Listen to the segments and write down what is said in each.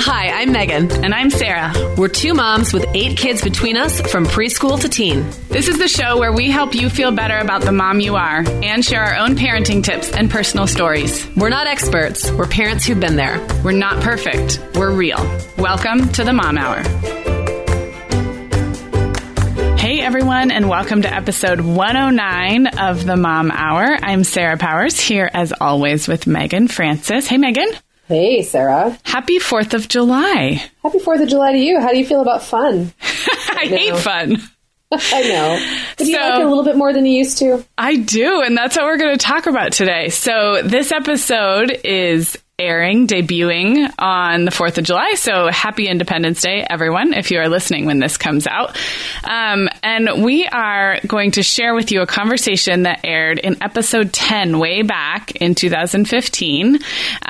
Hi, I'm Megan. And I'm Sarah. We're two moms with 8 kids between us from preschool to teen. This is the show where we help you feel better about the mom you are and share our own parenting tips and personal stories. We're not experts. We're parents who've been there. We're not perfect. We're real. Welcome to the Mom Hour. Hey everyone, and welcome to episode 109 of the Mom Hour. I'm Sarah Powers, here as always with Megan Francis. Hey Megan. Hey, Sarah. Happy 4th of July. Happy 4th of July to you. How do you feel about fun? I hate fun. I know. But do you like it a little bit more than you used to? I do, and that's what we're going to talk about today. So this episode is debuting on the 4th of July. So happy Independence Day, everyone, if you are listening when this comes out. And we are going to share with you a conversation that aired in episode 10 way back in 2015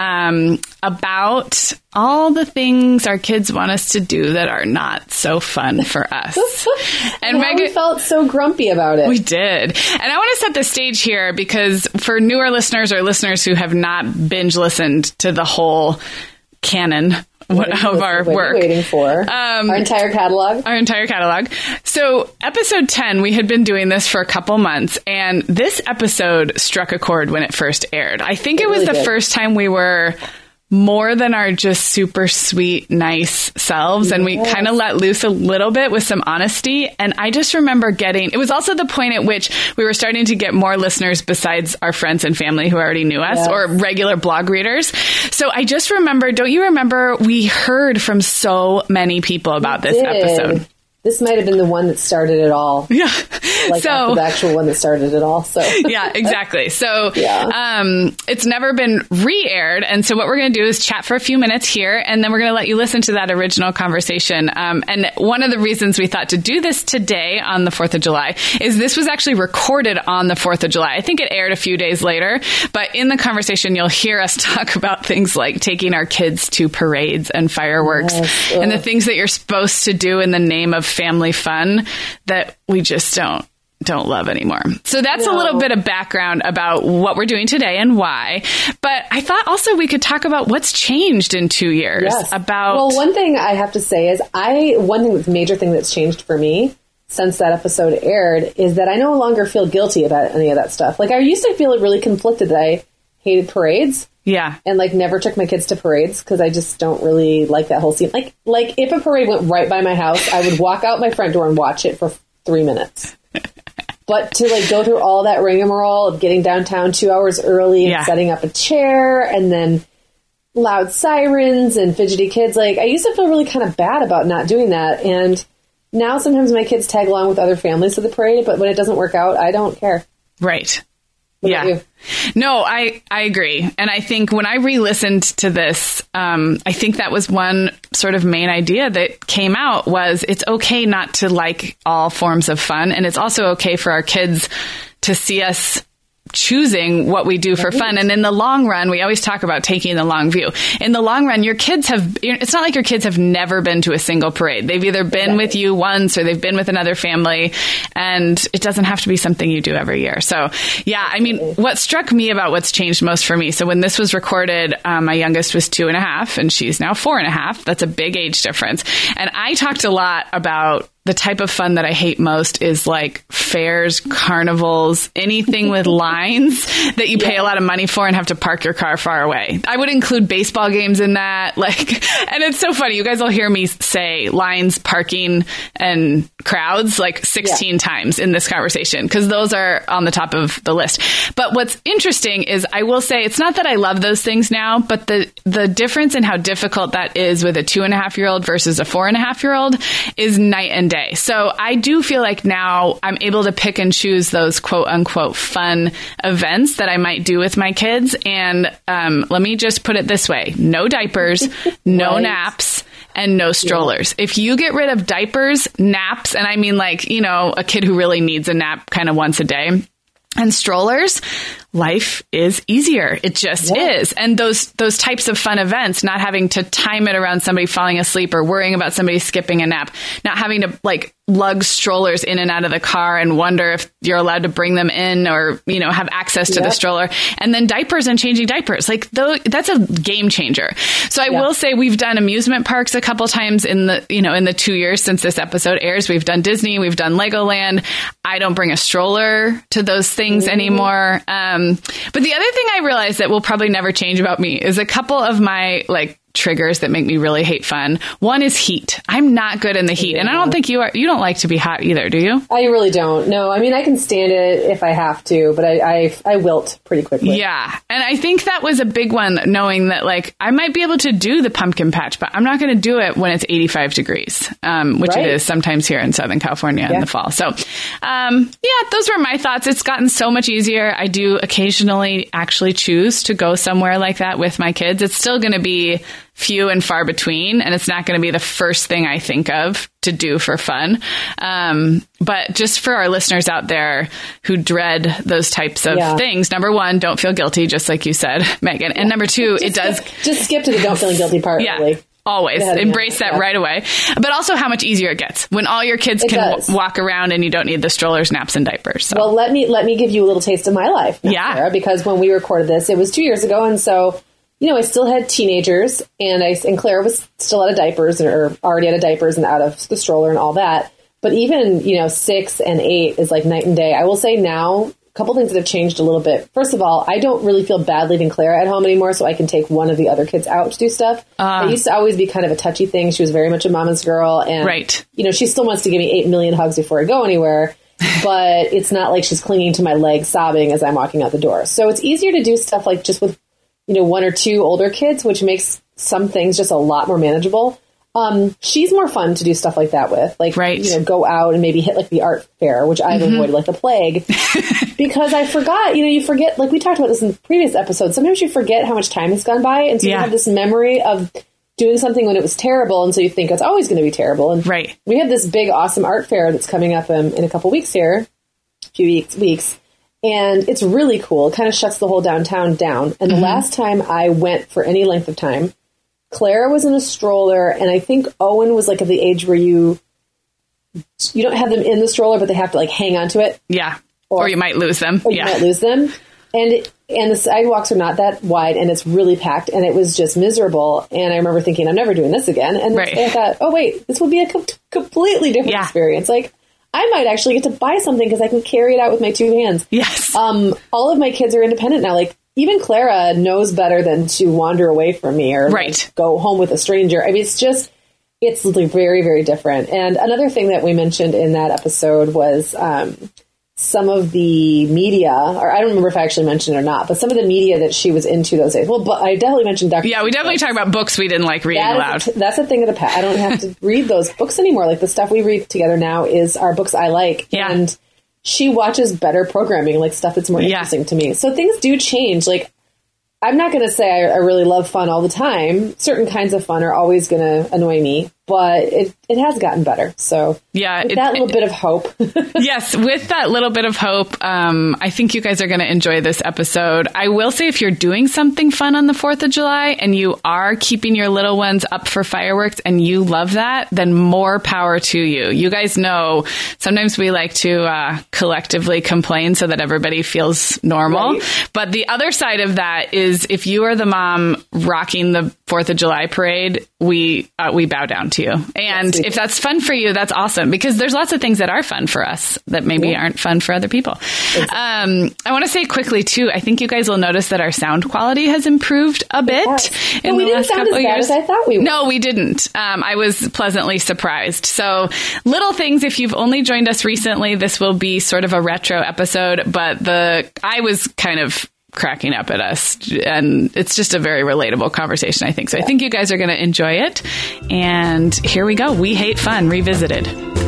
about all the things our kids want us to do that are not so fun for us. And Megan, we felt so grumpy about it. We did. And I want to set the stage here because for newer listeners or listeners who have not binge listened to the whole canon of our work. Waiting for our entire catalog. Our entire catalog. So episode 10, we had been doing this for a couple months, and this episode struck a chord when it first aired. I think it was really the first time we were more than our just super sweet, nice selves. And we kind of let loose a little bit with some honesty. And I just remember it was also the point at which we were starting to get more listeners besides our friends and family who already knew us or regular blog readers. So I just remember, don't you remember we heard from so many people about this episode? This might have been the one that started it all. Yeah. After the actual one that started it all. So yeah, exactly. So it's never been re-aired. And so what we're going to do is chat for a few minutes here, and then we're going to let you listen to that original conversation. And one of the reasons we thought to do this today on the 4th of July is this was actually recorded on the 4th of July. I think it aired a few days later. But in the conversation, you'll hear us talk about things like taking our kids to parades and fireworks and the things that you're supposed to do in the name of family fun that we just don't love anymore. So that's a little bit of background about what we're doing today and why. But I thought also we could talk about what's changed in 2 years. Yes. Well, one thing I have to say is major thing that's changed for me since that episode aired is that I no longer feel guilty about any of that stuff. Like I used to feel really conflicted that I hated parades. Yeah. And never took my kids to parades because I just don't really like that whole scene. Like if a parade went right by my house, I would walk out my front door and watch it for 3 minutes. But to go through all that rigmarole of getting downtown 2 hours early and setting up a chair and then loud sirens and fidgety kids, I used to feel really kind of bad about not doing that. And now sometimes my kids tag along with other families to the parade, but when it doesn't work out, I don't care. Right. What about you? No, I agree. And I think when I re-listened to this, I think that was one sort of main idea that came out was it's okay not to like all forms of fun. And it's also okay for our kids to see us choosing what we do for fun. And in the long run, we always talk about taking the long view. In the long run, it's not like your kids have never been to a single parade. They've either been with you once or they've been with another family, and it doesn't have to be something you do every year. So yeah, I mean, what struck me about what's changed most for me. So when this was recorded, my youngest was 2.5 and she's now 4.5. That's a big age difference. And I talked a lot about the type of fun that I hate most is fairs, carnivals, anything with lines that you pay a lot of money for and have to park your car far away. I would include baseball games in that. And it's so funny. You guys will hear me say lines, parking, and crowds 16 times in this conversation because those are on the top of the list. But what's interesting is I will say it's not that I love those things now, but the difference in how difficult that is with a 2.5-year-old versus a 4.5-year-old is night and day. So I do feel like now I'm able to pick and choose those quote unquote fun events that I might do with my kids. And let me just put it this way. No diapers, no naps, and no strollers. Yeah. If you get rid of diapers, naps, and I mean a kid who really needs a nap kind of once a day, and strollers, life is easier. It just is. And those types of fun events, not having to time it around somebody falling asleep or worrying about somebody skipping a nap, not having to lug strollers in and out of the car and wonder if you're allowed to bring them in or, have access to the stroller. And then diapers and changing diapers. Like, that's a game changer. So I will say we've done amusement parks a couple times in the 2 years since this episode airs. We've done Disney, we've done Legoland. I don't bring a stroller to those things anymore. But the other thing I realized that will probably never change about me is a couple of my triggers that make me really hate fun. One is heat. I'm not good in the heat. And I don't think you are. You don't like to be hot either, do you? I really don't. No, I mean, I can stand it if I have to, but I wilt pretty quickly. Yeah. And I think that was a big one, knowing that I might be able to do the pumpkin patch, but I'm not going to do it when it's 85 degrees, which it is sometimes here in Southern California in the fall. So, those were my thoughts. It's gotten so much easier. I do occasionally actually choose to go somewhere like that with my kids. It's still going to be few and far between, and it's not going to be the first thing I think of to do for fun. But just for our listeners out there who dread those types of things, number one, don't feel guilty, just like you said, Megan. And number two, just skip to the don't feeling guilty part. Yeah. Really. Always embrace that right away. But also how much easier it gets when all your kids can walk around and you don't need the strollers, naps, and diapers. So. Well, let me give you a little taste of my life now, Sarah, because when we recorded this, it was 2 years ago. And so, I still had teenagers and Claire was still out of diapers or already out of diapers and out of the stroller and all that. But even, 6 and 8 is like night and day. I will say now, a couple things that have changed a little bit. First of all, I don't really feel bad leaving Claire at home anymore, so I can take one of the other kids out to do stuff. It used to always be kind of a touchy thing. She was very much a mama's girl. And, she still wants to give me 8 million hugs before I go anywhere. But it's not like she's clinging to my leg sobbing as I'm walking out the door. So it's easier to do stuff like just with one or two older kids, which makes some things just a lot more manageable. She's more fun to do stuff like that with, go out and maybe hit the art fair, which I've avoided like the plague because I forgot, you forget, we talked about this in the previous episode. Sometimes you forget how much time has gone by. And so you have this memory of doing something when it was terrible. And so you think it's always going to be terrible. And we have this big, awesome art fair that's coming up in a couple weeks here, a few weeks. And it's really cool. It kind of shuts the whole downtown down. And the last time I went for any length of time, Claire was in a stroller, and I think Owen was at the age where you don't have them in the stroller, but they have to hang onto it. Yeah. Or you might lose them. You might lose them. And the sidewalks are not that wide, and it's really packed, and it was just miserable. And I remember thinking, I'm never doing this again. And then I thought, oh, wait, this would be a completely different experience. I might actually get to buy something because I can carry it out with my two hands. Yes. All of my kids are independent now. Even Clara knows better than to wander away from me or go home with a stranger. I mean, it's very, very different. And another thing that we mentioned in that episode was some of the media, or I don't remember if I actually mentioned it or not, but some of the media that she was into those days. Well, but I definitely mentioned Dr. Yeah, we definitely talk about books we didn't like reading aloud. That's a thing of the past. I don't have to read those books anymore. The stuff we read together now is our books I like. Yeah. And she watches better programming, stuff that's more interesting to me. So things do change. I'm not going to say I really love fun all the time. Certain kinds of fun are always going to annoy me, but it has gotten better. So with that little bit of hope. Yes, with that little bit of hope, I think you guys are going to enjoy this episode. I will say if you're doing something fun on the 4th of July and you are keeping your little ones up for fireworks and you love that, then more power to you. You guys know sometimes we like to collectively complain so that everybody feels normal. Right. But the other side of that is if you are the mom rocking the 4th of July parade, we bow down to you. And if that's fun for you, that's awesome, because there's lots of things that are fun for us that maybe aren't fun for other people. Exactly. I want to say quickly, too, I think you guys will notice that our sound quality has improved a bit in the last couple of years. As I thought we would. No, we didn't. I was pleasantly surprised. So little things, if you've only joined us recently, this will be sort of a retro episode, but I was kind of cracking up at us, and it's just a very relatable conversation, I think. So I think you guys are going to enjoy it. And here we go. We Hate Fun Revisited.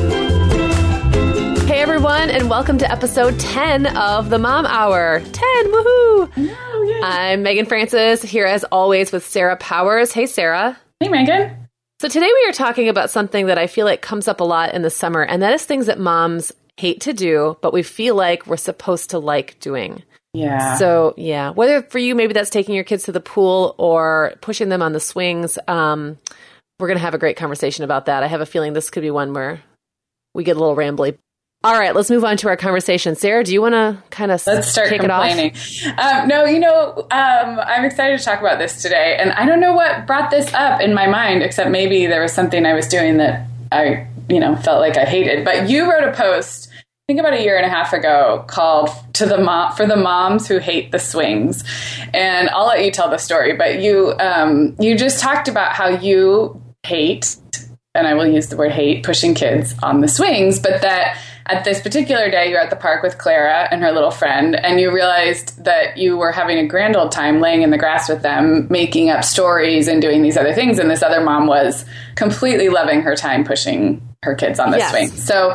Hey everyone, and welcome to episode 10 of the Mom Hour. 10, woohoo! Oh, yeah. I'm Megan Francis, here as always with Sarah Powers. Hey Sarah. Hey Megan. So today we are talking about something that I feel like comes up a lot in the summer, and that is things that moms hate to do, but we feel like we're supposed to like doing. Yeah. So, yeah, whether for you, maybe that's taking your kids to the pool or pushing them on the swings. We're going to have a great conversation about that. I have a feeling this could be one where we get a little rambly. All right, let's move on to our conversation. Sarah, do you want to kind of Let's start kick complaining. it off? No, I'm excited to talk about this today. And I don't know what brought this up in my mind, except maybe there was something I was doing that I, felt like I hated. But you wrote a post, I think about a year and a half ago, called for the moms who hate the swings. And I'll let you tell the story. But you just talked about how you hate, and I will use the word hate, pushing kids on the swings, but that at this particular day, you're at the park with Clara and her little friend, and you realized that you were having a grand old time laying in the grass with them, making up stories and doing these other things. And this other mom was completely loving her time pushing her kids on the swing. So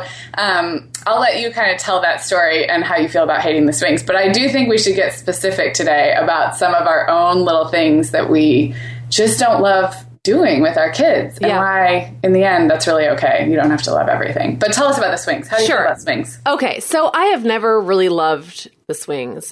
I'll let you kind of tell that story and how you feel about hating the swings. But I do think we should get specific today about some of our own little things that we just don't love doing with our kids, and why in the end that's really okay. You don't have to love everything. But tell us about the swings. How do you feel about swings? Okay, so I have never really loved the swings.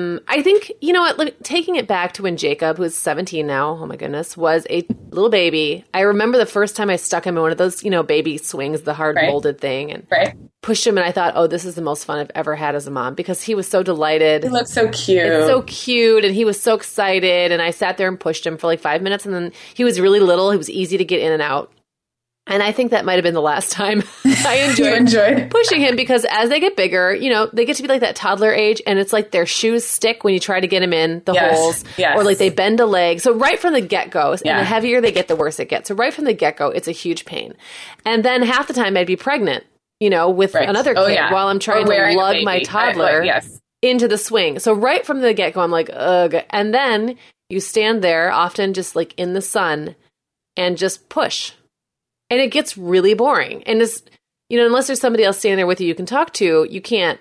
I think, taking it back to when Jacob, who's 17 now, oh my goodness, was a little baby. I remember the first time I stuck him in one of those, baby swings, the hard molded thing, and pushed him, and I thought, oh, this is the most fun I've ever had as a mom, because he was so delighted. He looked so cute. It's so cute, and he was so excited, and I sat there and pushed him for like 5 minutes, and then he was really little. He was easy to get in and out. And I think that might have been the last time I enjoyed pushing him, because as they get bigger, they get to be like that toddler age, and it's like their shoes stick when you try to get them in the holes, or like they bend a leg. So right from the get-go, and the heavier they get, the worse it gets. So right from the get-go, it's a huge pain. And then half the time I'd be pregnant, with another kid while I'm trying to lug my toddler into the swing. So right from the get-go, I'm like, ugh. And then you stand there, often just like in the sun, and just push. And it gets really boring. And it's, unless there's somebody else standing there with you you can talk to, you can't,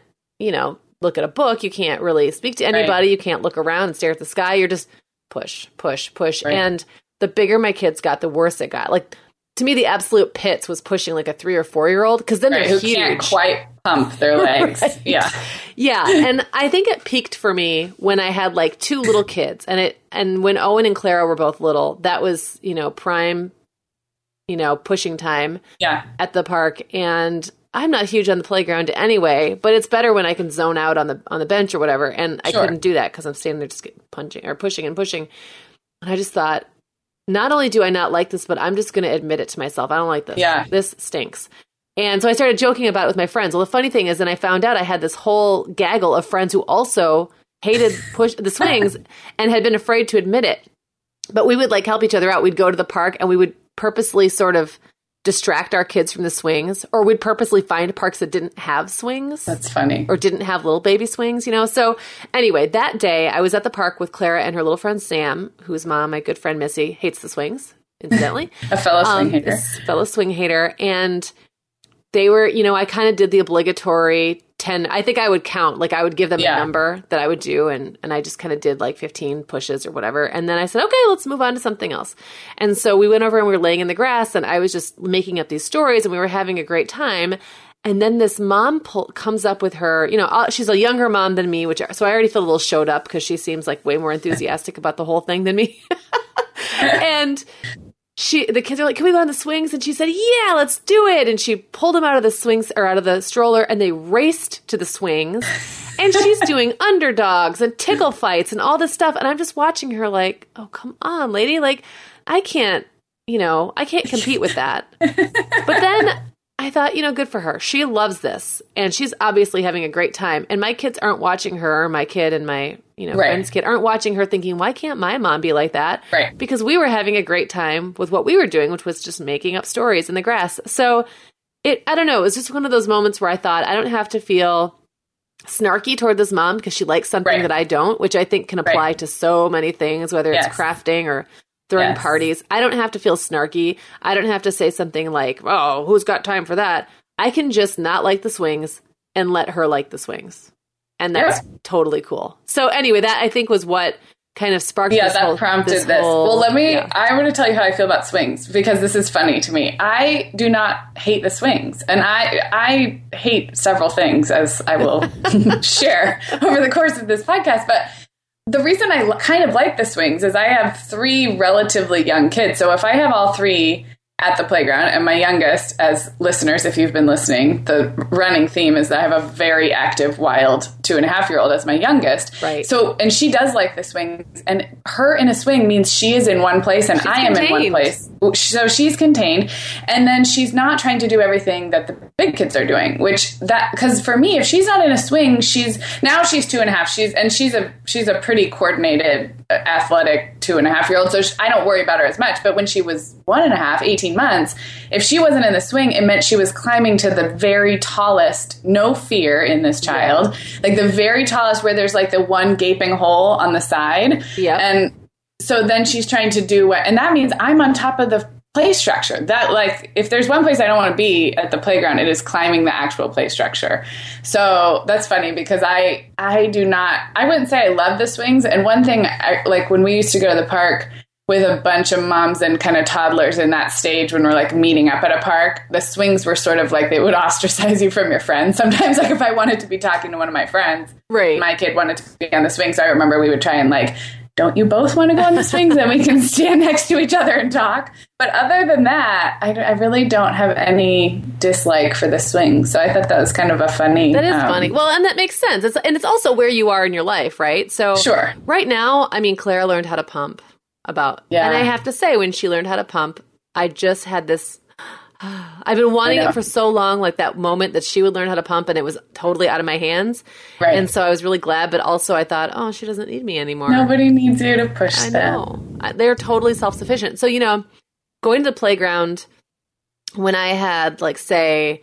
look at a book. You can't really speak to anybody. You can't look around and stare at the sky. You're just push, push, push. Right. And the bigger my kids got, the worse it got. Like, to me, the absolute pits was pushing like a 3 or 4 year old, because then they're huge. Who can't quite pump their legs. Yeah. And I think it peaked for me when I had like 2 little kids, and when Owen and Clara were both little, that was, prime, pushing time at the park. And I'm not huge on the playground anyway, but it's better when I can zone out on the bench or whatever. And I couldn't do that because I'm standing there just punching or pushing and pushing. And I just thought, not only do I not like this, but I'm just going to admit it to myself. I don't like this. Yeah. This stinks. And so I started joking about it with my friends. Well, the funny thing is, then I found out I had this whole gaggle of friends who also hated the swings and had been afraid to admit it. But we would like help each other out. We'd go to the park and we would purposely sort of distract our kids from the swings, or we'd purposely find parks that didn't have swings. That's funny. Or didn't have little baby swings, So anyway, that day I was at the park with Clara and her little friend Sam, whose mom, my good friend Missy, hates the swings, incidentally. A fellow swing hater. Fellow swing hater. And they were, I kind of did the obligatory 10. I think I would count, like I would give them a number that I would do. And I just kind of did like 15 pushes or whatever. And then I said, okay, let's move on to something else. And so we went over and we were laying in the grass, and I was just making up these stories, and we were having a great time. And then this mom comes up with her, she's a younger mom than me, so I already feel a little showed up because she seems like way more enthusiastic about the whole thing than me. And the kids are like, can we go on the swings? And she said, yeah, let's do it. And she pulled them out of the swings, or out of the stroller, and they raced to the swings. And she's doing underdogs and tickle fights and all this stuff. And I'm just watching her like, oh, come on, lady. Like, I can't compete with that. But then I thought, good for her. She loves this, and she's obviously having a great time. And my kids aren't watching her, my kid and my, friend's kid aren't watching her thinking, why can't my mom be like that? Right. Because we were having a great time with what we were doing, which was just making up stories in the grass. So I don't know. It was just one of those moments where I thought, I don't have to feel snarky toward this mom because she likes something that I don't, which I think can apply to so many things, whether it's crafting or throwing parties. I don't have to feel snarky. I don't have to say something like, oh, who's got time for that? I can just not like the swings and let her like the swings. And that's totally cool. So anyway, that I think was what kind of sparked this that whole, prompted this. Well, I want to tell you how I feel about swings, because this is funny to me. I do not hate the swings, and I hate several things, as I will share over the course of this podcast. But the reason I kind of like the swings is I have 3 relatively young kids. So if I have all 3 at the playground. And my youngest, as listeners, if you've been listening, the running theme is that I have a very active, wild 2.5-year-old as my youngest. Right. So, and she does like the swings, and her in a swing means she is in one place and I am in one place. So she's contained. And then she's not trying to do everything that the big kids are doing, because for me, if she's not in a swing, she's 2.5. She's a pretty coordinated, athletic 2.5-year-old. So I don't worry about her as much. But when she was 1.5, 18 months, if she wasn't in the swing, it meant she was climbing to the very tallest, no fear in this child, like the very tallest where there's like the one gaping hole on the side. Yeah. And so then she's trying to do and that means I'm on top of the play structure. That, like, if there's one place I don't want to be at the playground, it is climbing the actual play structure. So that's funny because I wouldn't say I love the swings. And one thing, like when we used to go to the park with a bunch of moms and kind of toddlers in that stage when we're like meeting up at a park, the swings were sort of like they would ostracize you from your friends. Sometimes, like if I wanted to be talking to one of my friends, right, my kid wanted to be on the swings. So I remember we would try and like, don't you both want to go on the swings? Then we can stand next to each other and talk. But other than that, I really don't have any dislike for the swing. So I thought that was kind of a funny. That is funny. Well, and that makes sense. It's also where you are in your life, right? So sure. Right now, I mean, Claire learned how to pump and I have to say, when she learned how to pump, I just had this. I've been wanting it for so long, like that moment that she would learn how to pump, and it was totally out of my hands. Right. And so I was really glad, but also I thought, oh, she doesn't need me anymore. Nobody needs you to push them. I know. They're totally self-sufficient. So, going to the playground when I had, like, say,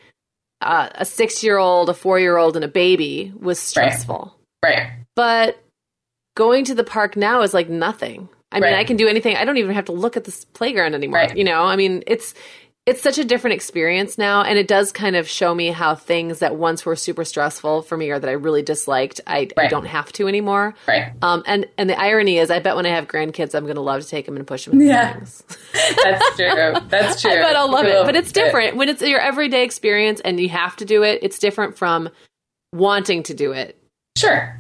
a 6-year-old, a 4-year-old, and a baby was stressful. Right. But going to the park now is like nothing. I mean, I can do anything. I don't even have to look at this playground anymore. Right. I mean, it's such a different experience now, and it does kind of show me how things that once were super stressful for me or that I really disliked, I don't have to anymore. Right. And the irony is, I bet when I have grandkids, I'm going to love to take them and push them in things. That's true. That's true. I bet I'll love it. But it's different. When it's your everyday experience and you have to do it, it's different from wanting to do it. Sure.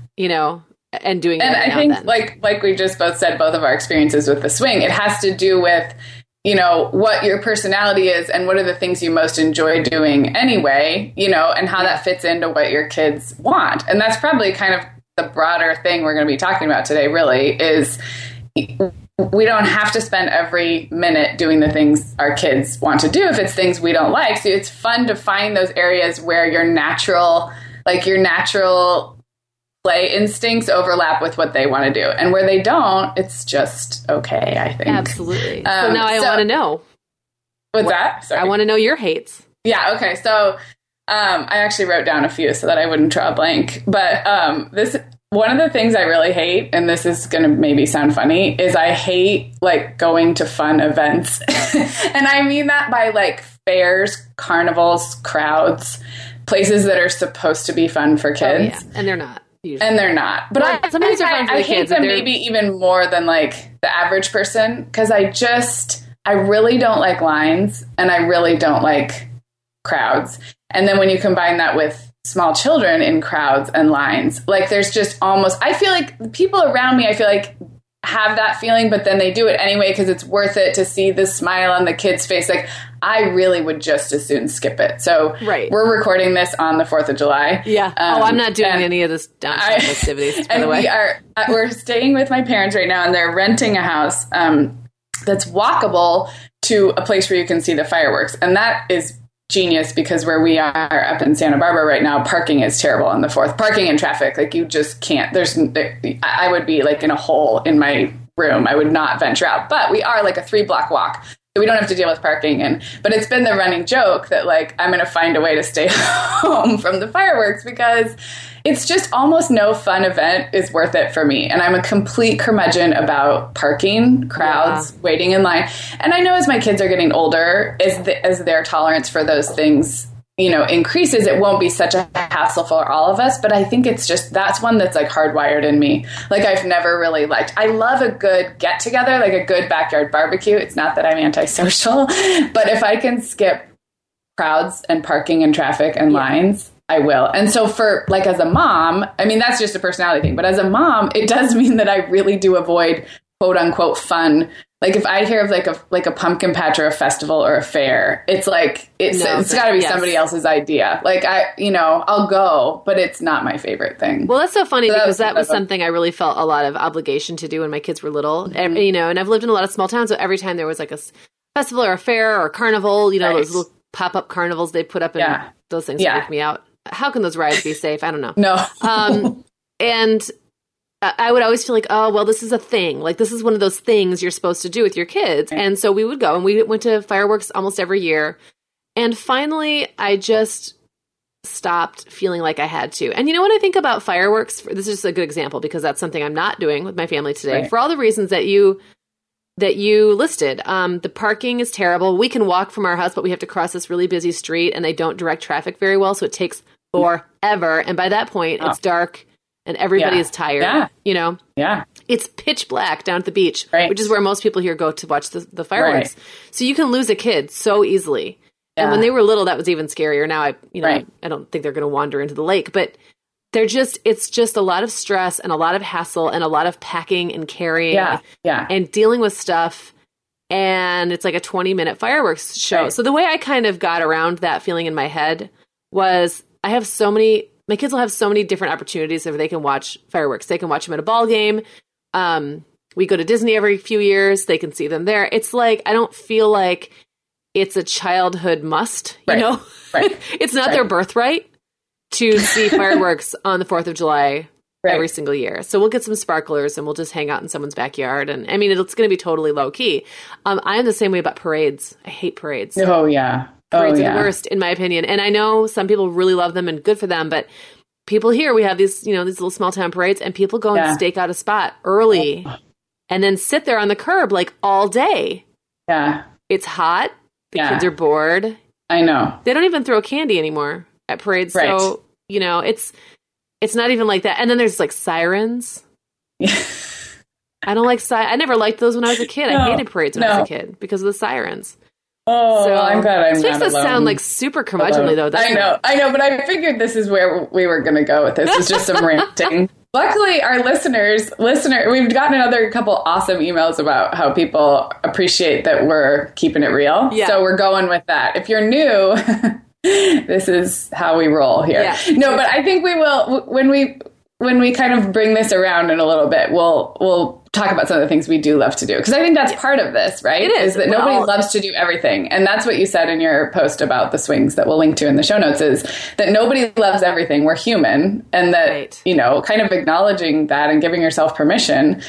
And doing it. And I think, like we just both said, both of our experiences with the swing, it has to do with what your personality is and what are the things you most enjoy doing anyway, and how that fits into what your kids want. And that's probably kind of the broader thing we're going to be talking about today, really, is we don't have to spend every minute doing the things our kids want to do if it's things we don't like. So it's fun to find those areas where your natural play instincts overlap with what they want to do, and where they don't, it's just okay, I think. Absolutely. So now I want to know. What's that? Sorry. I want to know your hates. Yeah. Okay. So I actually wrote down a few so that I wouldn't draw a blank. But one of the things I really hate, and this is going to maybe sound funny, is I hate like going to fun events, and I mean that by like fairs, carnivals, crowds, places that are supposed to be fun for kids, and they're not. Usually. And they're not. But sometimes they're fun for the kids. I hate them maybe even more than like the average person, because I really don't like lines, and I really don't like crowds. And then when you combine that with small children in crowds and lines, like there's just almost, I feel like the people around me, I feel like have that feeling, but then they do it anyway because it's worth it to see the smile on the kid's face. Like, I really would just as soon skip it. So we're recording this on the 4th of July. Yeah. I'm not doing any of this downtown festivities, by the way. We're staying with my parents right now, and they're renting a house that's walkable to a place where you can see the fireworks. And that is genius, because where we are up in Santa Barbara right now, parking is terrible on the 4th. Parking and traffic, like you just can't. I would be like in a hole in my room. I would not venture out. But we are like a 3-block walk, so we don't have to deal with parking. But it's been the running joke that like I'm going to find a way to stay home from the fireworks, because it's just almost no fun event is worth it for me. And I'm a complete curmudgeon about parking, crowds, waiting in line. And I know as my kids are getting older, as their tolerance for those things, increases, it won't be such a hassle for all of us. But I think it's just, that's one that's like hardwired in me. Like I've never really liked, I love a good get together, like a good backyard barbecue. It's not that I'm antisocial, but if I can skip crowds and parking and traffic and lines, I will. And so for like, as a mom, I mean, that's just a personality thing, but as a mom, it does mean that I really do avoid quote unquote fun Like if I hear of like a pumpkin patch or a festival or a fair, it's like it's got to be somebody else's idea. Like I'll go, but it's not my favorite thing. Well, that's so funny because that was something I really felt a lot of obligation to do when my kids were little. And, and I've lived in a lot of small towns, so every time there was like a festival or a fair or a carnival, those little pop-up carnivals they put up, and those things freak me out. How can those rides be safe? I don't know. No. And I would always feel like, oh, well, this is a thing. Like, this is one of those things you're supposed to do with your kids. Right. And so we would go, and we went to fireworks almost every year. And finally, I just stopped feeling like I had to. And when I think about fireworks, this is just a good example because that's something I'm not doing with my family today for all the reasons that you listed. The parking is terrible. We can walk from our house, but we have to cross this really busy street, and they don't direct traffic very well, so it takes forever. And by that point, it's dark. And everybody is tired, Yeah. It's pitch black down at the beach, which is where most people here go to watch the fireworks. Right. So you can lose a kid so easily. Yeah. And when they were little, that was even scarier. Now, I don't think they're going to wander into the lake. But it's just a lot of stress and a lot of hassle and a lot of packing and carrying and dealing with stuff. And it's like a 20-minute fireworks show. Right. So the way I kind of got around that feeling in my head was my kids will have so many different opportunities if they can watch fireworks. They can watch them at a ball game. We go to Disney every few years. They can see them there. It's like, I don't feel like it's a childhood must, Right. It's not their birthright to see fireworks on the 4th of July every single year. So we'll get some sparklers and we'll just hang out in someone's backyard. And I mean, it's going to be totally low key. I am the same way about parades. I hate parades. Oh, yeah. Parades are the worst, in my opinion. And I know some people really love them and good for them, but people here, we have these, these little small town parades, and people go and stake out a spot early and then sit there on the curb like all day. Yeah. It's hot. The kids are bored. I know. They don't even throw candy anymore at parades. Right. So, it's not even like that. And then there's like sirens. I don't like I never liked those when I was a kid. I hated parades when I was a kid because of the sirens. Oh, so, I'm glad I'm not alone. It makes us sound like super curmudgeonly, though. I know, but I figured this is where we were going to go with this. It's just some ranting. Luckily, our we've gotten another couple awesome emails about how people appreciate that we're keeping it real. Yeah. So we're going with that. If you're new, this is how we roll here. Yeah. No, but I think we will, when we kind of bring this around in a little bit, we'll talk about some of the things we do love to do. Because I think that's part of this, right? It is that nobody loves to do everything. And that's what you said in your post about the swings that we'll link to in the show notes, is that nobody loves everything. We're human. And that, kind of acknowledging that and giving yourself permission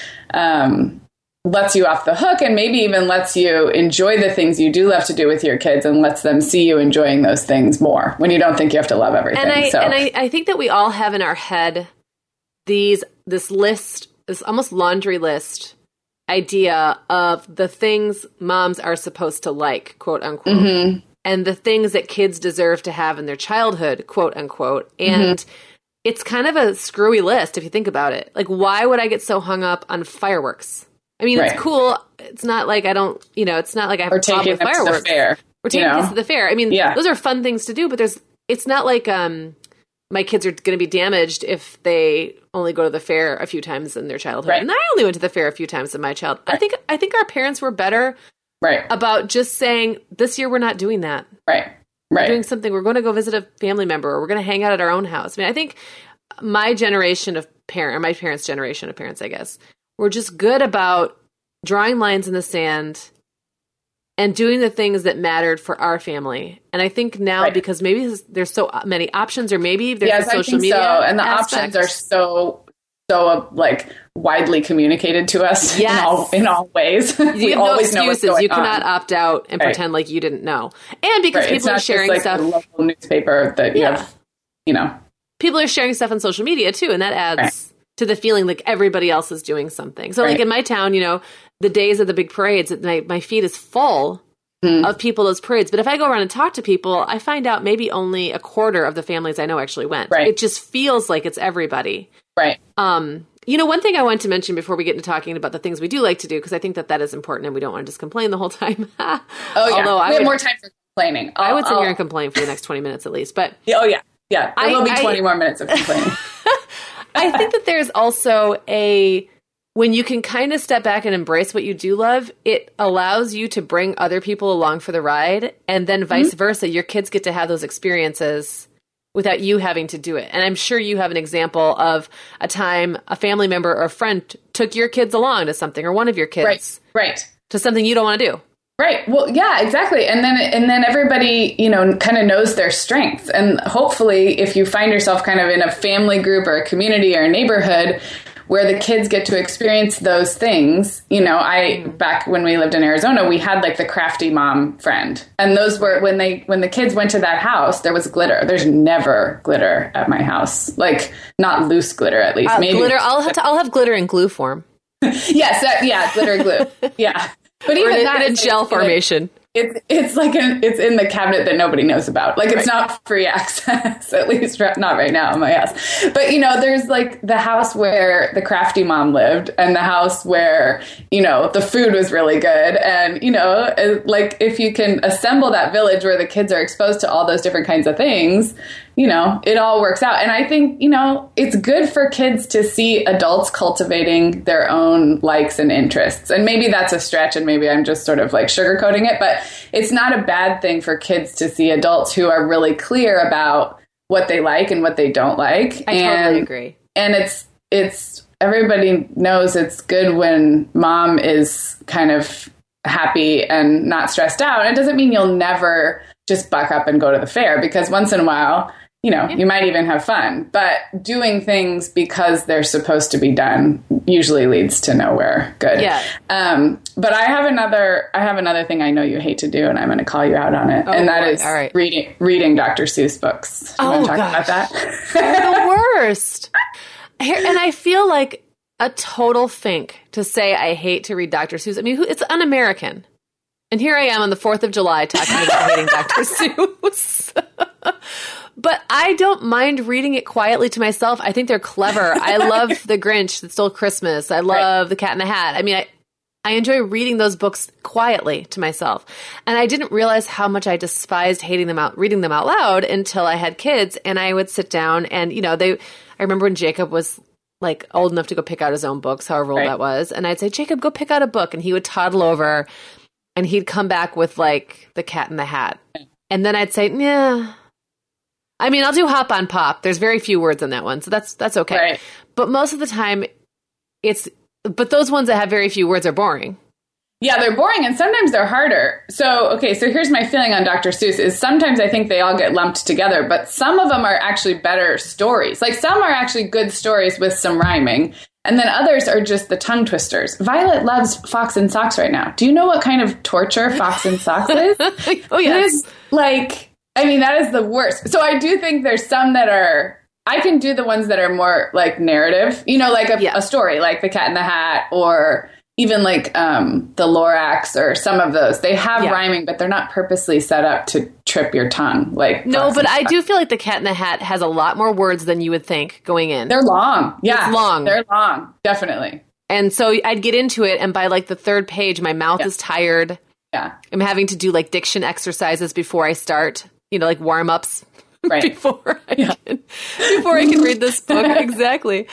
lets you off the hook, and maybe even lets you enjoy the things you do love to do with your kids, and lets them see you enjoying those things more when you don't think you have to love everything. And I think that we all have in our head this list, this almost laundry list idea of the things moms are supposed to like, quote unquote, and the things that kids deserve to have in their childhood, quote unquote. And it's kind of a screwy list if you think about it. Like, why would I get so hung up on fireworks? I mean, it's cool. It's not like I don't, it's not like I have a problem with fireworks. We're taking kids to the fair. I mean, those are fun things to do, but it's not like my kids are going to be damaged if they only go to the fair a few times in their childhood. Right. And I only went to the fair a few times in my childhood. Right. I think our parents were better about just saying, this year we're not doing that. Right. We're doing something. We're going to go visit a family member, or we're going to hang out at our own house. I mean, I think my generation of my parents' generation of parents, I guess, were just good about drawing lines in the sand and doing the things that mattered for our family. And I think now, because maybe there's so many options, or maybe there's a social media and the options are so like widely communicated to us in all ways. You have no excuses. You cannot opt out and pretend like you didn't know. And because people are sharing stuff, the local newspaper that you have, people are sharing stuff on social media too, and that adds to the feeling like everybody else is doing something. So like in my town, the days of the big parades, my feed is full of people at those parades. But if I go around and talk to people, I find out maybe only a quarter of the families I know actually went. Right. It just feels like it's everybody. Right. One thing I want to mention before we get into talking about the things we do like to do, because I think that is important and we don't want to just complain the whole time. Although we have more time for complaining. I would sit here and complain for the next 20 minutes at least. But there will be 20 more minutes of complaining. I think that there's also when you can kind of step back and embrace what you do love, it allows you to bring other people along for the ride. And then vice versa, your kids get to have those experiences without you having to do it. And I'm sure you have an example of a time a family member or a friend took your kids along to something, or one of your kids right. to something you don't want to do. Right. Well, yeah, exactly. And then everybody, kind of knows their strengths. And hopefully if you find yourself kind of in a family group or a community or a neighborhood where the kids get to experience those things, back when we lived in Arizona, we had like the crafty mom friend. And those were when the kids went to that house, there was glitter. There's never glitter at my house. Like not loose glitter, at least. Maybe glitter. I'll have glitter in glue form. Yes. Glitter and glue. Yeah. But even that in gel formation. It's like it's in the cabinet that nobody knows about. Like it's not free access, at least not right now in my house. But there's like the house where the crafty mom lived, and the house where the food was really good, and like if you can assemble that village where the kids are exposed to all those different kinds of things, it all works out. And I think it's good for kids to see adults cultivating their own likes and interests. And maybe that's a stretch, and maybe I'm just sort of like sugarcoating it, but it's not a bad thing for kids to see adults who are really clear about what they like and what they don't like. I totally agree. And it's everybody knows it's good when mom is kind of happy and not stressed out. It doesn't mean you'll never just buck up and go to the fair, because once in a while, you might even have fun, but doing things because they're supposed to be done usually leads to nowhere good. Yeah. But I have another thing I know you hate to do, and I'm going to call you out on it. Oh, and that boy. is All right. reading Dr. Seuss books. Do you want to talk about that? They're the worst. And I feel like a total fink to say I hate to read Dr. Seuss. I mean, it's un-American. And here I am on the 4th of July talking about hating Dr. Seuss. But I don't mind reading it quietly to myself. I think they're clever. I love The Grinch That Stole Christmas. I love The Cat in the Hat. I mean, I enjoy reading those books quietly to myself. And I didn't realize how much I despised reading them out loud until I had kids. And I would sit down and, I remember when Jacob was like old enough to go pick out his own books, however old that was. And I'd say, Jacob, go pick out a book. And he would toddle over and he'd come back with like The Cat in the Hat. And then I'd say, yeah. I mean, I'll do Hop on Pop. There's very few words in that one, so that's okay. Right. But most of the time, but those ones that have very few words are boring. Yeah, they're boring, and sometimes they're harder. So here's my feeling on Dr. Seuss is sometimes I think they all get lumped together, but some of them are actually better stories. Like some are actually good stories with some rhyming, and then others are just the tongue twisters. Violet loves Fox and Socks right now. Do you know what kind of torture Fox and Socks is? Oh, yes. It is like... I mean, that is the worst. So I do think there's some that are, I can do the ones that are more like narrative, like a story, like The Cat in the Hat, or even like the Lorax, or some of those. They have rhyming, but they're not purposely set up to trip your tongue. Like no, but I do feel like The Cat in the Hat has a lot more words than you would think going in. They're long. Yeah. It's long. They're long. Definitely. And so I'd get into it, and by like the third page, my mouth is tired. Yeah. I'm having to do like diction exercises before I start. Like warm-ups before I can read this book. Exactly.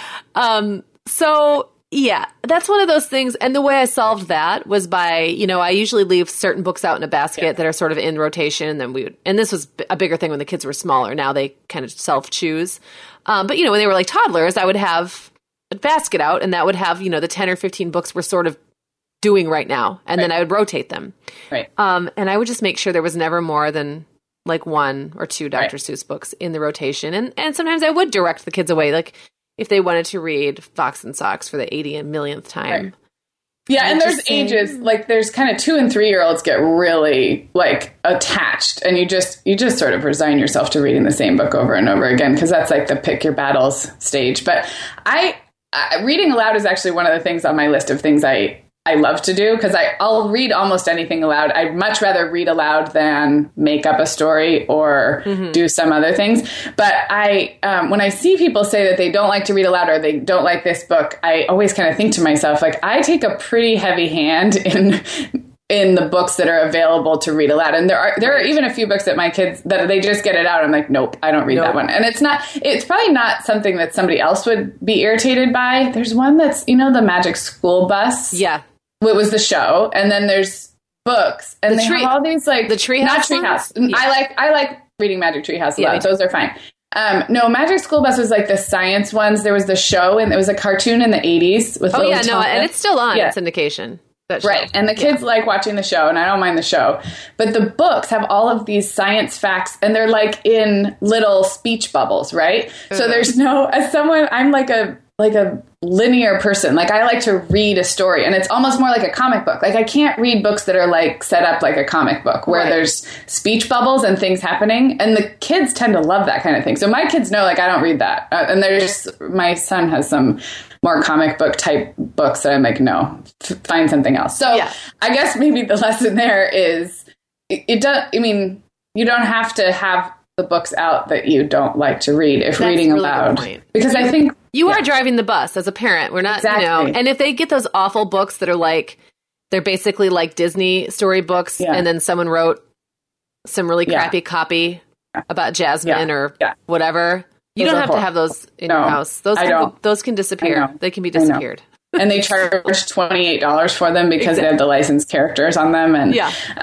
So yeah, that's one of those things. And the way I solved that was by, I usually leave certain books out in a basket that are sort of in rotation. And then and this was a bigger thing when the kids were smaller. Now they kind of self-choose. But when they were like toddlers, I would have a basket out, and that would have, the 10 or 15 books we're sort of doing right now. And then I would rotate them. Right. And I would just make sure there was never more than like 1 or 2 Dr. Seuss books in the rotation. And sometimes I would direct the kids away, like if they wanted to read Fox and Socks for the 80 millionth time. Right. Yeah, and there's ages, like there's kind of 2 and 3-year-olds get really like attached, and you just sort of resign yourself to reading the same book over and over again, because that's like the pick your battles stage. But reading aloud is actually one of the things on my list of things I love to do, because I'll read almost anything aloud. I'd much rather read aloud than make up a story or do some other things. But when I see people say that they don't like to read aloud or they don't like this book, I always kind of think to myself, like, I take a pretty heavy hand in in the books that are available to read aloud. And there are even a few books that my kids, that they just get it out. I'm like, nope, I don't read that one. And it's probably not something that somebody else would be irritated by. There's one that's, the Magic School Bus. Yeah. It was the show. And then there's books. And they have all these like, the Treehouse. Not Treehouse. Yeah. I like reading Magic Treehouse a lot. Those are fine. No, Magic School Bus was like the science ones. There was the show, and it was a cartoon in the 80s with Lily Tomlin. And it's still on syndication. Right. And the kids like watching the show, and I don't mind the show. But the books have all of these science facts, and they're like in little speech bubbles, right? Mm-hmm. So there's I'm like a linear person. Like, I like to read a story, and it's almost more like a comic book. Like, I can't read books that are like set up like a comic book where there's speech bubbles and things happening. And the kids tend to love that kind of thing. So my kids know, like, I don't read that. And my son has some more comic book type books that I'm like, no, find something else. So I guess maybe the lesson there is you don't have to have the books out that you don't like to read if That's reading really aloud. Because I think you are driving the bus as a parent. We're not, and if they get those awful books that are like, they're basically like Disney storybooks, and then someone wrote some really crappy copy about Jasmine or whatever. You don't have to have those in your house. Those can disappear. They can be disappeared. And they charge $28 for them because they have the licensed characters on them. And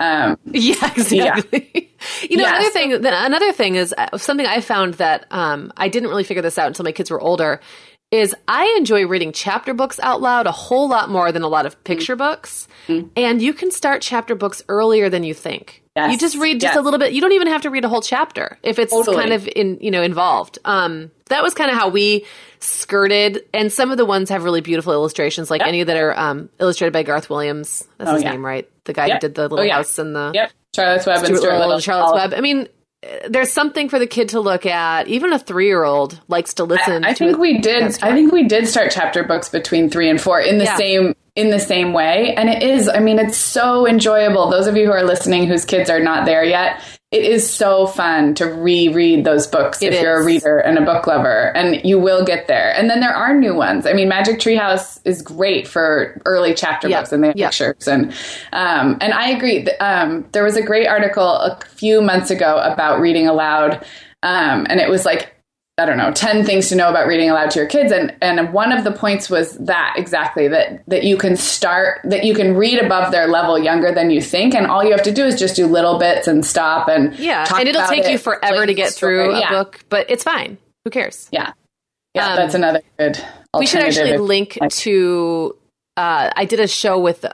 exactly. Another thing is something I found that I didn't really figure this out until my kids were older. Is I enjoy reading chapter books out loud a whole lot more than a lot of picture books. Mm-hmm. And you can start chapter books earlier than you think. Yes. You just read just a little bit. You don't even have to read a whole chapter if it's kind of involved. That was kind of how we skirted. And some of the ones have really beautiful illustrations, like any that are illustrated by Garth Williams. That's his name, right? The guy who did the little house and the Charlotte's Web and Stuart Little. Charlotte's Web. I mean, there's something for the kid to look at. Even a 3-year-old likes to listen. I think we did start chapter books between 3 and 4 in the same way. And it is, it's so enjoyable. Those of you who are listening whose kids are not there yet, it is so fun to reread those books if you're a reader and a book lover, and you will get there. And then there are new ones. Magic Treehouse is great for early chapter books, and they have pictures. And I agree. There was a great article a few months ago about reading aloud, and it was like, 10 things to know about reading aloud to your kids. And one of the points was that exactly, that you can read above their level younger than you think. And all you have to do is just do little bits and stop and and it'll take you forever to get through a book, but it's fine. Who cares? Yeah. That's another good alternative. We should actually link to, I did a show with,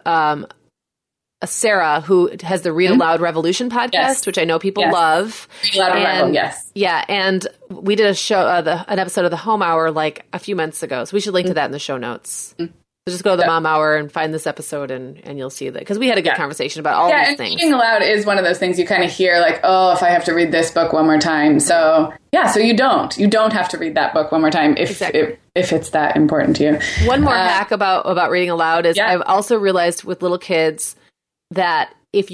Sarah, who has the Read Aloud Revolution podcast, which I know people love. Read Aloud Revival, yes. Yeah, and we did a show, an episode of the Home Hour like a few months ago, so we should link to that in the show notes. So just go to the Mom Hour and find this episode, and you'll see that, because we had a good conversation about all these things. Reading aloud is one of those things you kind of hear, like, oh, if I have to read this book one more time. So so you don't have to read that book one more time if it's that important to you. One more hack about reading aloud is I've also realized with little kids that if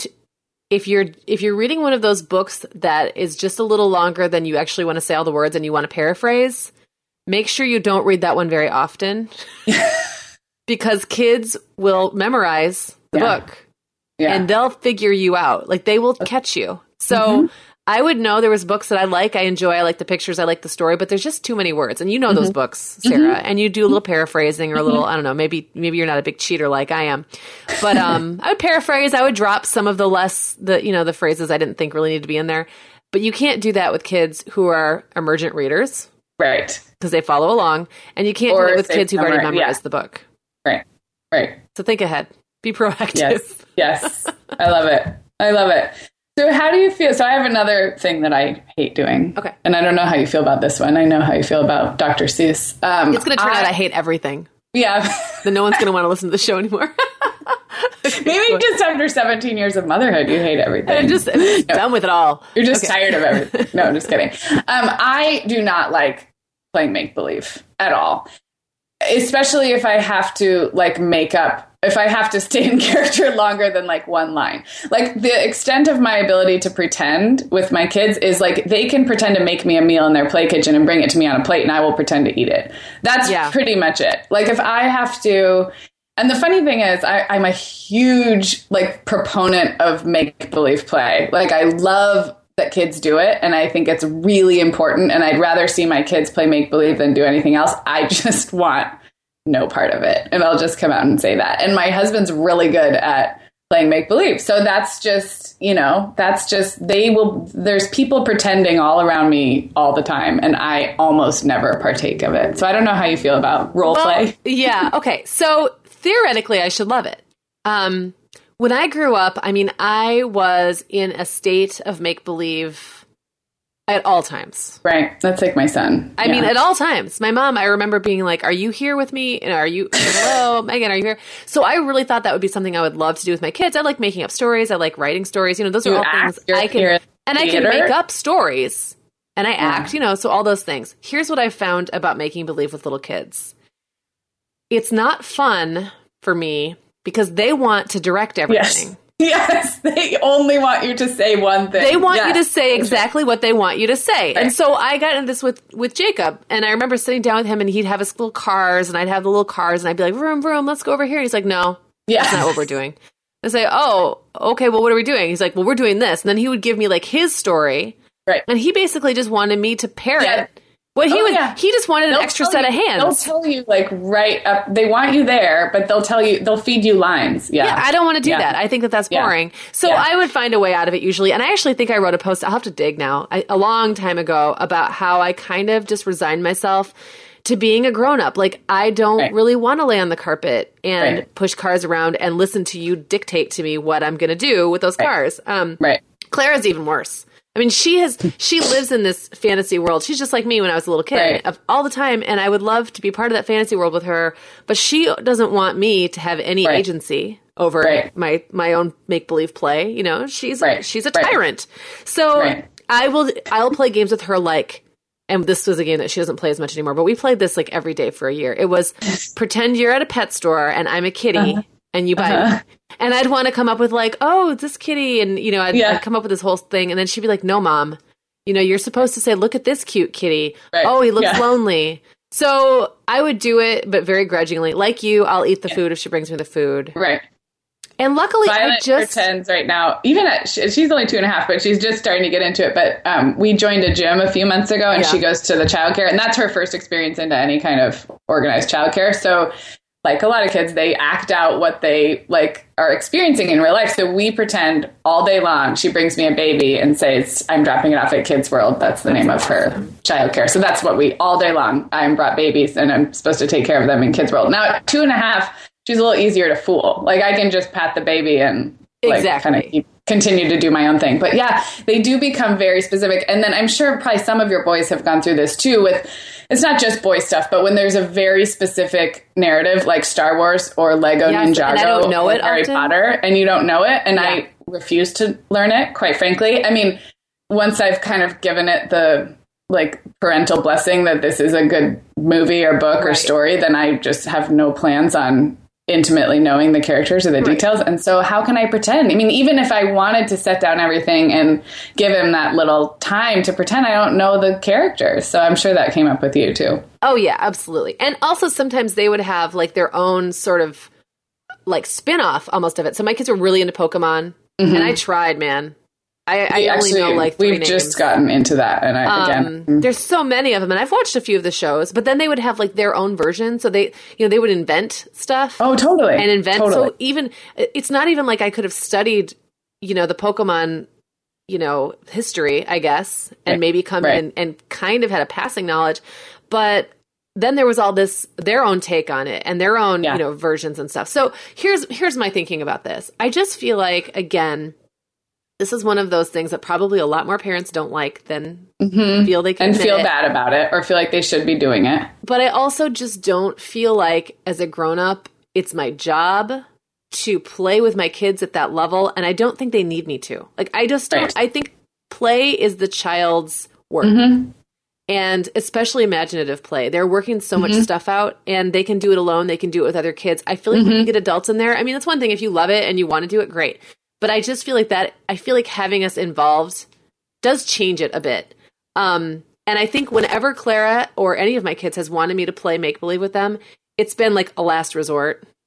you're reading one of those books that is just a little longer than you actually want to say all the words and you want to paraphrase, make sure you don't read that one very often because kids will memorize the book and they'll figure you out. Like, they will catch you. So I would know there was books that I enjoy. I like the pictures. I like the story, but there's just too many words. And you know those books, Sarah, and you do a little paraphrasing or a little, I don't know, maybe you're not a big cheater like I am, but I would paraphrase. I would drop some of the phrases I didn't think really needed to be in there. But you can't do that with kids who are emergent readers. Right. Because they follow along. And you can't do it with kids who've already memorized the book. Right. So think ahead. Be proactive. Yes. I love it. So how do you feel? So I have another thing that I hate doing. Okay. And I don't know how you feel about this one. I know how you feel about Dr. Seuss. It's going to turn out I hate everything. Yeah. Then no one's going to want to listen to the show anymore. Maybe just after 17 years of motherhood, you hate everything. I'm just done with it all. You're just tired of everything. No, I'm just kidding. I do not like playing make-believe at all. Especially if I have to if I have to stay in character longer than one line. Like, the extent of my ability to pretend with my kids is they can pretend to make me a meal in their play kitchen and bring it to me on a plate, and I will pretend to eat it. That's pretty much it. Like, if I have to, And the funny thing is, I'm a huge like proponent of make-believe play. Like I love that kids do it, and I think it's really important, and I'd rather see my kids play make-believe than do anything else. I just want no part of it. And I'll just come out and say that. And my husband's really good at playing make-believe. So that's just, there's people pretending all around me all the time, and I almost never partake of it. So I don't know how you feel about role play. Yeah. Okay. So theoretically, I should love it. When I grew up, I mean, I was in a state of make-believe at all times. Right. That's like my son. I mean, at all times. My mom, I remember being like, are you here with me? And hello, Megan, are you here? So I really thought that would be something I would love to do with my kids. I like making up stories. I like writing stories. Those are all things I can, and I can make up stories and I act, so all those things. Here's what I found about making believe with little kids. It's not fun for me because they want to direct everything. Yes, they only want you to say one thing. They want you to say exactly what they want you to say. Right. And so I got into this with Jacob, and I remember sitting down with him, and he'd have his little cars, and I'd have the little cars, and I'd be like, vroom, vroom, let's go over here. He's like, no, that's not what we're doing. I say, oh, okay, well, what are we doing? He's like, well, we're doing this. And then he would give me like his story. Right. And he basically just wanted me to parrot. Well, he just wanted an extra set of hands. They'll tell you like right up. They want you there, but they'll feed you lines. Yeah, I don't want to do that. I think that's boring. So I would find a way out of it usually. And I actually think I wrote a post, I'll have to dig now, a long time ago about how I kind of just resigned myself to being a grown up. Like I don't really want to lay on the carpet and push cars around and listen to you dictate to me what I'm going to do with those cars. Clara's even worse. I mean, she lives in this fantasy world. She's just like me when I was a little kid all the time. And I would love to be part of that fantasy world with her. But she doesn't want me to have any agency over my own make-believe play. She's a tyrant. So I'll play games with her like, and this was a game that she doesn't play as much anymore, but we played this like every day for a year. It was pretend you're at a pet store and I'm a kitty and you buy me. And I'd want to come up with like, oh, this kitty. And, I'd come up with this whole thing. And then she'd be like, no, Mom, you're supposed to say, look at this cute kitty. Right. Oh, he looks lonely. So I would do it, but very grudgingly. Like you, I'll eat the food if she brings me the food. Right. And luckily, Violet pretends right now, even she's only 2.5, but she's just starting to get into it. But we joined a gym a few months ago and she goes to the childcare. And that's her first experience into any kind of organized childcare. So like a lot of kids, they act out what they like are experiencing in real life. So we pretend all day long. She brings me a baby and says, I'm dropping it off at Kids World. That's the name of her childcare. So that's what all day long, I'm brought babies and I'm supposed to take care of them in Kids World. Now at 2.5, she's a little easier to fool. Like I can just pat the baby and kind of continue to do my own thing. But they do become very specific. And then I'm sure probably some of your boys have gone through this too with, it's not just boy stuff, but when there's a very specific narrative like Star Wars or Lego Ninjago or Harry Potter and you don't know it. And I refuse to learn it, quite frankly. I mean, once I've kind of given it the like parental blessing that this is a good movie or book or story, then I just have no plans on intimately knowing the characters or the details. And so how can I pretend? I mean, even if I wanted to set down everything and give him that little time to pretend, I don't know the characters. So I'm sure that came up with you too. Oh yeah, absolutely. And also sometimes they would have like their own sort of like spin-off almost of it. So my kids were really into Pokemon and I tried, man. I only know like 3 names. We've just gotten into that, and there's so many of them, and I've watched a few of the shows. But then they would have like their own version, so they would invent stuff. Oh, totally, and invent. Totally. So even it's not even like I could have studied, the Pokemon, history, I guess, and maybe come in and kind of had a passing knowledge, but. Then there was all this, their own take on it and their own, versions and stuff. So here's my thinking about this. I just feel like, again, this is one of those things that probably a lot more parents don't like than feel they can and feel bad about it or feel like they should be doing it. But I also just don't feel like as a grown up, it's my job to play with my kids at that level. And I don't think they need me to. Like, I just don't, I think play is the child's work. And especially imaginative play. They're working so much stuff out and they can do it alone. They can do it with other kids. I feel like when you get adults in there, I mean, that's one thing. If you love it and you want to do it, great. But I just feel like I feel like having us involved does change it a bit. And I think whenever Clara or any of my kids has wanted me to play make-believe with them, it's been like a last resort.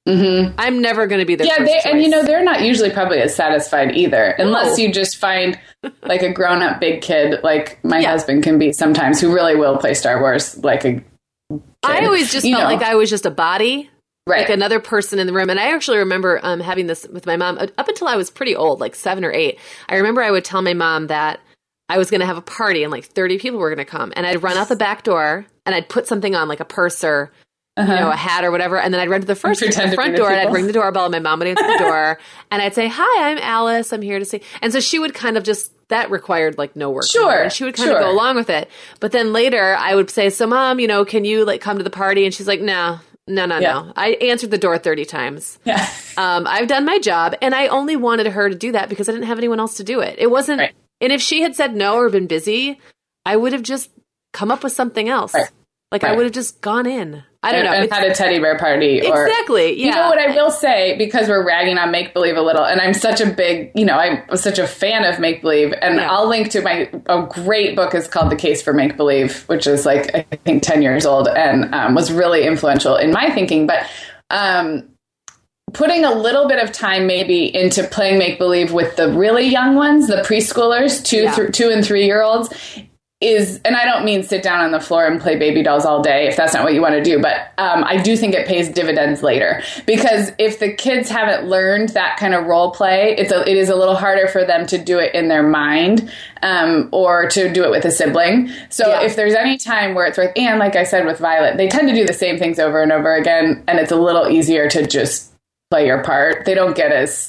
I'm never going to be their first choice. And they're not usually probably as satisfied either, unless you just find like a grown-up big kid like my husband can be sometimes, who really will play Star Wars like a kid. I always just felt like I was just a body, right? Like another person in the room. And I actually remember having this with my mom up until I was pretty old, like 7 or 8. I remember I would tell my mom that I was going to have a party and like 30 people were going to come, and I'd run out the back door and I'd put something on, like a purse or a hat or whatever, and then I'd run to the front door and I'd ring the doorbell, and my mom would answer the door, and I'd say, "Hi, I'm Alice. I'm here to see." And so she would kind of just, that required like no work. Sure. And she would kind of go along with it. But then later I would say, "So Mom, can you like come to the party?" And she's like, No. I answered the door 30 times. Yeah. I've done my job, and I only wanted her to do that because I didn't have anyone else to do it. It wasn't, and if she had said no or been busy, I would have just come up with something else. Right. I would have just gone in. I don't know. And had a teddy bear party. Exactly. Yeah. You know what I will say, because we're ragging on make-believe a little, and I'm such a big, I'm such a fan of make-believe, and I'll link to a great book is called The Case for Make-Believe, which is like, I think 10 years old, and was really influential in my thinking. But putting a little bit of time maybe into playing make-believe with the really young ones, the preschoolers, 2 and 3 year olds, and I don't mean sit down on the floor and play baby dolls all day if that's not what you want to do, but I do think it pays dividends later, because if the kids haven't learned that kind of role play, it is a little harder for them to do it in their mind, or to do it with a sibling. So if there's any time where it's worth, and like I said with Violet, they tend to do the same things over and over again, and it's a little easier to just play your part. They don't get as,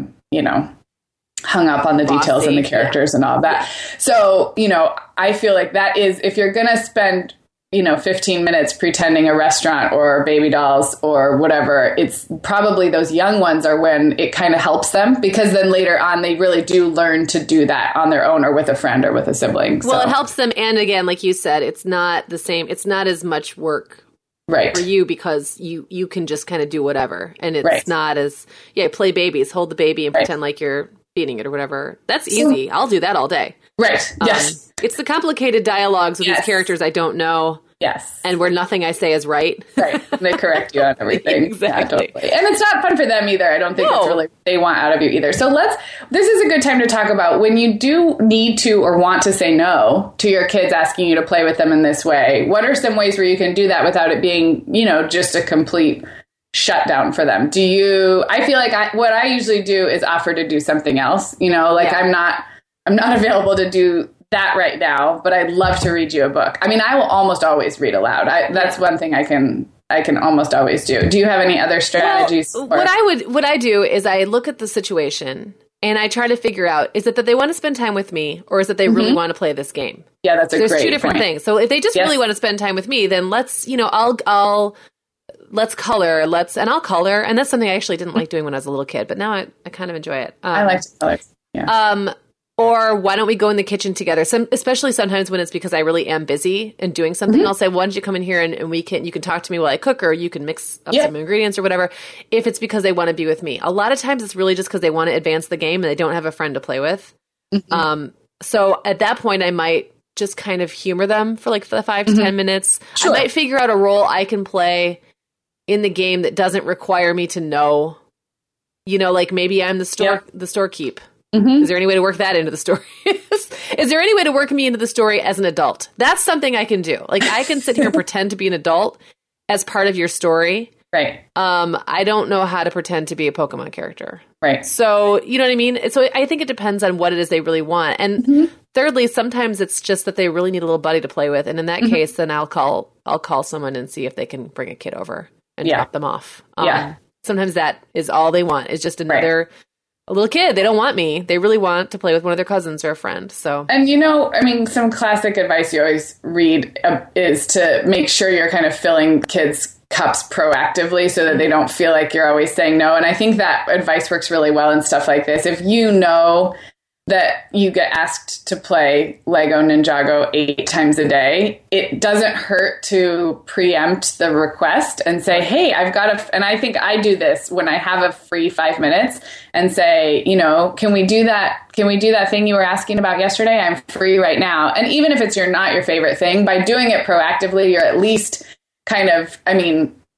hung up on the details and the characters and all that. So, I feel like that is, if you're going to spend, 15 minutes pretending a restaurant or baby dolls or whatever, it's probably those young ones are when it kind of helps them, because then later on they really do learn to do that on their own or with a friend or with a sibling. Well, it helps them. And again, like you said, it's not the same. It's not as much work for you, because you can just kind of do whatever. And it's not as, play babies, hold the baby and pretend like you're feeding it or whatever. That's easy. I'll do that all day. Right. Yes. It's the complicated dialogues with these characters I don't know. Yes. And where nothing I say is right. Right. They correct you on everything. Exactly. Yeah, totally. And it's not fun for them either. I don't think it's really what they want out of you either. So this is a good time to talk about when you do need to or want to say no to your kids asking you to play with them in this way. What are some ways where you can do that without it being, just a complete shutdown for them? I feel like what I usually do is offer to do something else, I'm not available to do that right now, but I'd love to read you a book. I mean, I will almost always read aloud. That's one thing I can almost always do. Do you have any other strategies? Well, what I do is I look at the situation and I try to figure out, is it that they want to spend time with me, or is it they really want to play this game? Yeah, that's There's two different things. So if they just really want to spend time with me, then let's color, and I'll color. And that's something I actually didn't like doing when I was a little kid, but now I kind of enjoy it. I like to color. Yeah. Or why don't we go in the kitchen together? Especially sometimes when it's because I really am busy and doing something, I'll say, why don't you come in here and you can talk to me while I cook, or you can mix up some ingredients or whatever. If it's because they want to be with me. A lot of times it's really just because they want to advance the game and they don't have a friend to play with. So at that point I might just kind of humor them for like the 5 to 10 minutes. Sure. I might figure out a role I can play in the game that doesn't require me to know, like maybe I'm the storekeep. Is there any way to work that into the story? Is there any way to work me into the story as an adult? That's something I can do. Like I can sit here and pretend to be an adult as part of your story. Right. I don't know how to pretend to be a Pokemon character. Right. So, you know what I mean? So I think it depends on what it is they really want. And thirdly, sometimes it's just that they really need a little buddy to play with. And in that case, then I'll call someone and see if they can bring a kid over and drop them off. Sometimes that is all they want, is just another a little kid. They don't want me. They really want to play with one of their cousins or a friend. So, and some classic advice you always read is to make sure you're kind of filling kids' cups proactively so that they don't feel like you're always saying no. And I think that advice works really well in stuff like this. If you know that you get asked to play Lego Ninjago 8 times a day, it doesn't hurt to preempt the request and say, hey, I've got and I think I do this when I have a free 5 minutes and say, can we do that? Can we do that thing you were asking about yesterday? I'm free right now. And even if it's not your favorite thing, by doing it proactively, you're at least kind of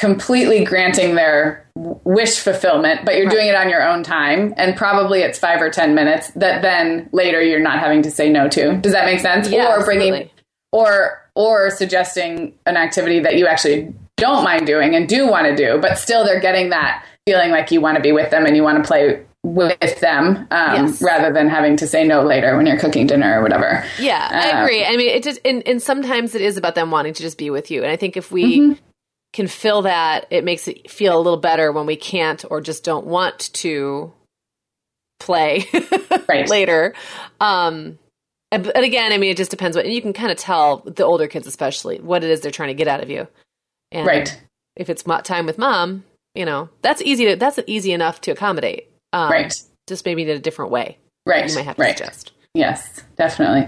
completely granting their wish fulfillment, but you're doing it on your own time. And probably it's 5 or 10 minutes that then later you're not having to say no to. Does that make sense? Yeah, or bringing, or suggesting an activity that you actually don't mind doing and do want to do, but still they're getting that feeling like you want to be with them and you want to play with them, rather than having to say no later when you're cooking dinner or whatever. Yeah, I agree. I mean, it just, and sometimes it is about them wanting to just be with you. And I think if we can fill that, it makes it feel a little better when we can't or just don't want to play later. But again, I mean, it just depends and you can kind of tell the older kids, especially, what it is they're trying to get out of you. And if it's time with mom, that's easy enough to accommodate. Just maybe in a different way. You might have to suggest. Yes, definitely.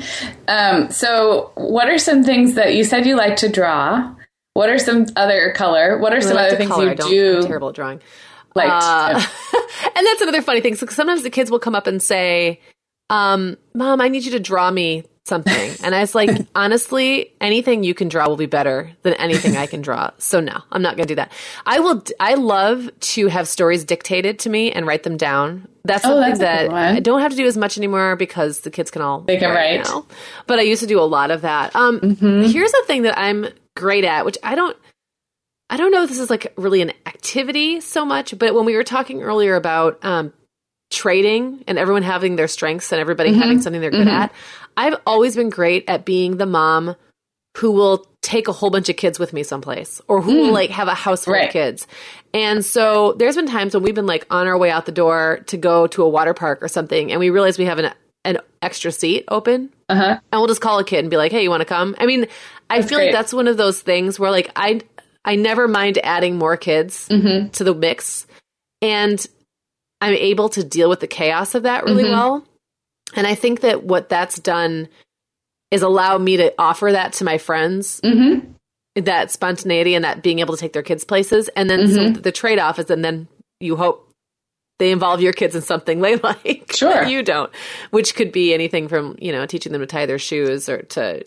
So what are some things that you said you like to draw? What are some other color? What are some other things you do? I'm terrible at drawing. And that's another funny thing. So sometimes the kids will come up and say, Mom, I need you to draw me something. And I was like, honestly, anything you can draw will be better than anything I can draw. So no, I'm not going to do that. I love to have stories dictated to me and write them down. That's something that I don't have to do as much anymore because the kids can write now. But I used to do a lot of that. Here's a thing that I'm great at, which I don't know if this is like really an activity so much, but when we were talking earlier about trading and everyone having their strengths and everybody having something they're good at, I've always been great at being the mom who will take a whole bunch of kids with me someplace or who will like have a house full of kids. And so there's been times when we've been like on our way out the door to go to a water park or something and we realize we have an extra seat open and we'll just call a kid and be like, hey, you want to come? I mean, I feel like that's one of those things where like I never mind adding more kids to the mix and I'm able to deal with the chaos of that really well. And I think that what that's done is allow me to offer that to my friends, that spontaneity and that being able to take their kids places. And then so the trade-off is, and then you hope they involve your kids in something they like that you don't, which could be anything from, teaching them to tie their shoes or to,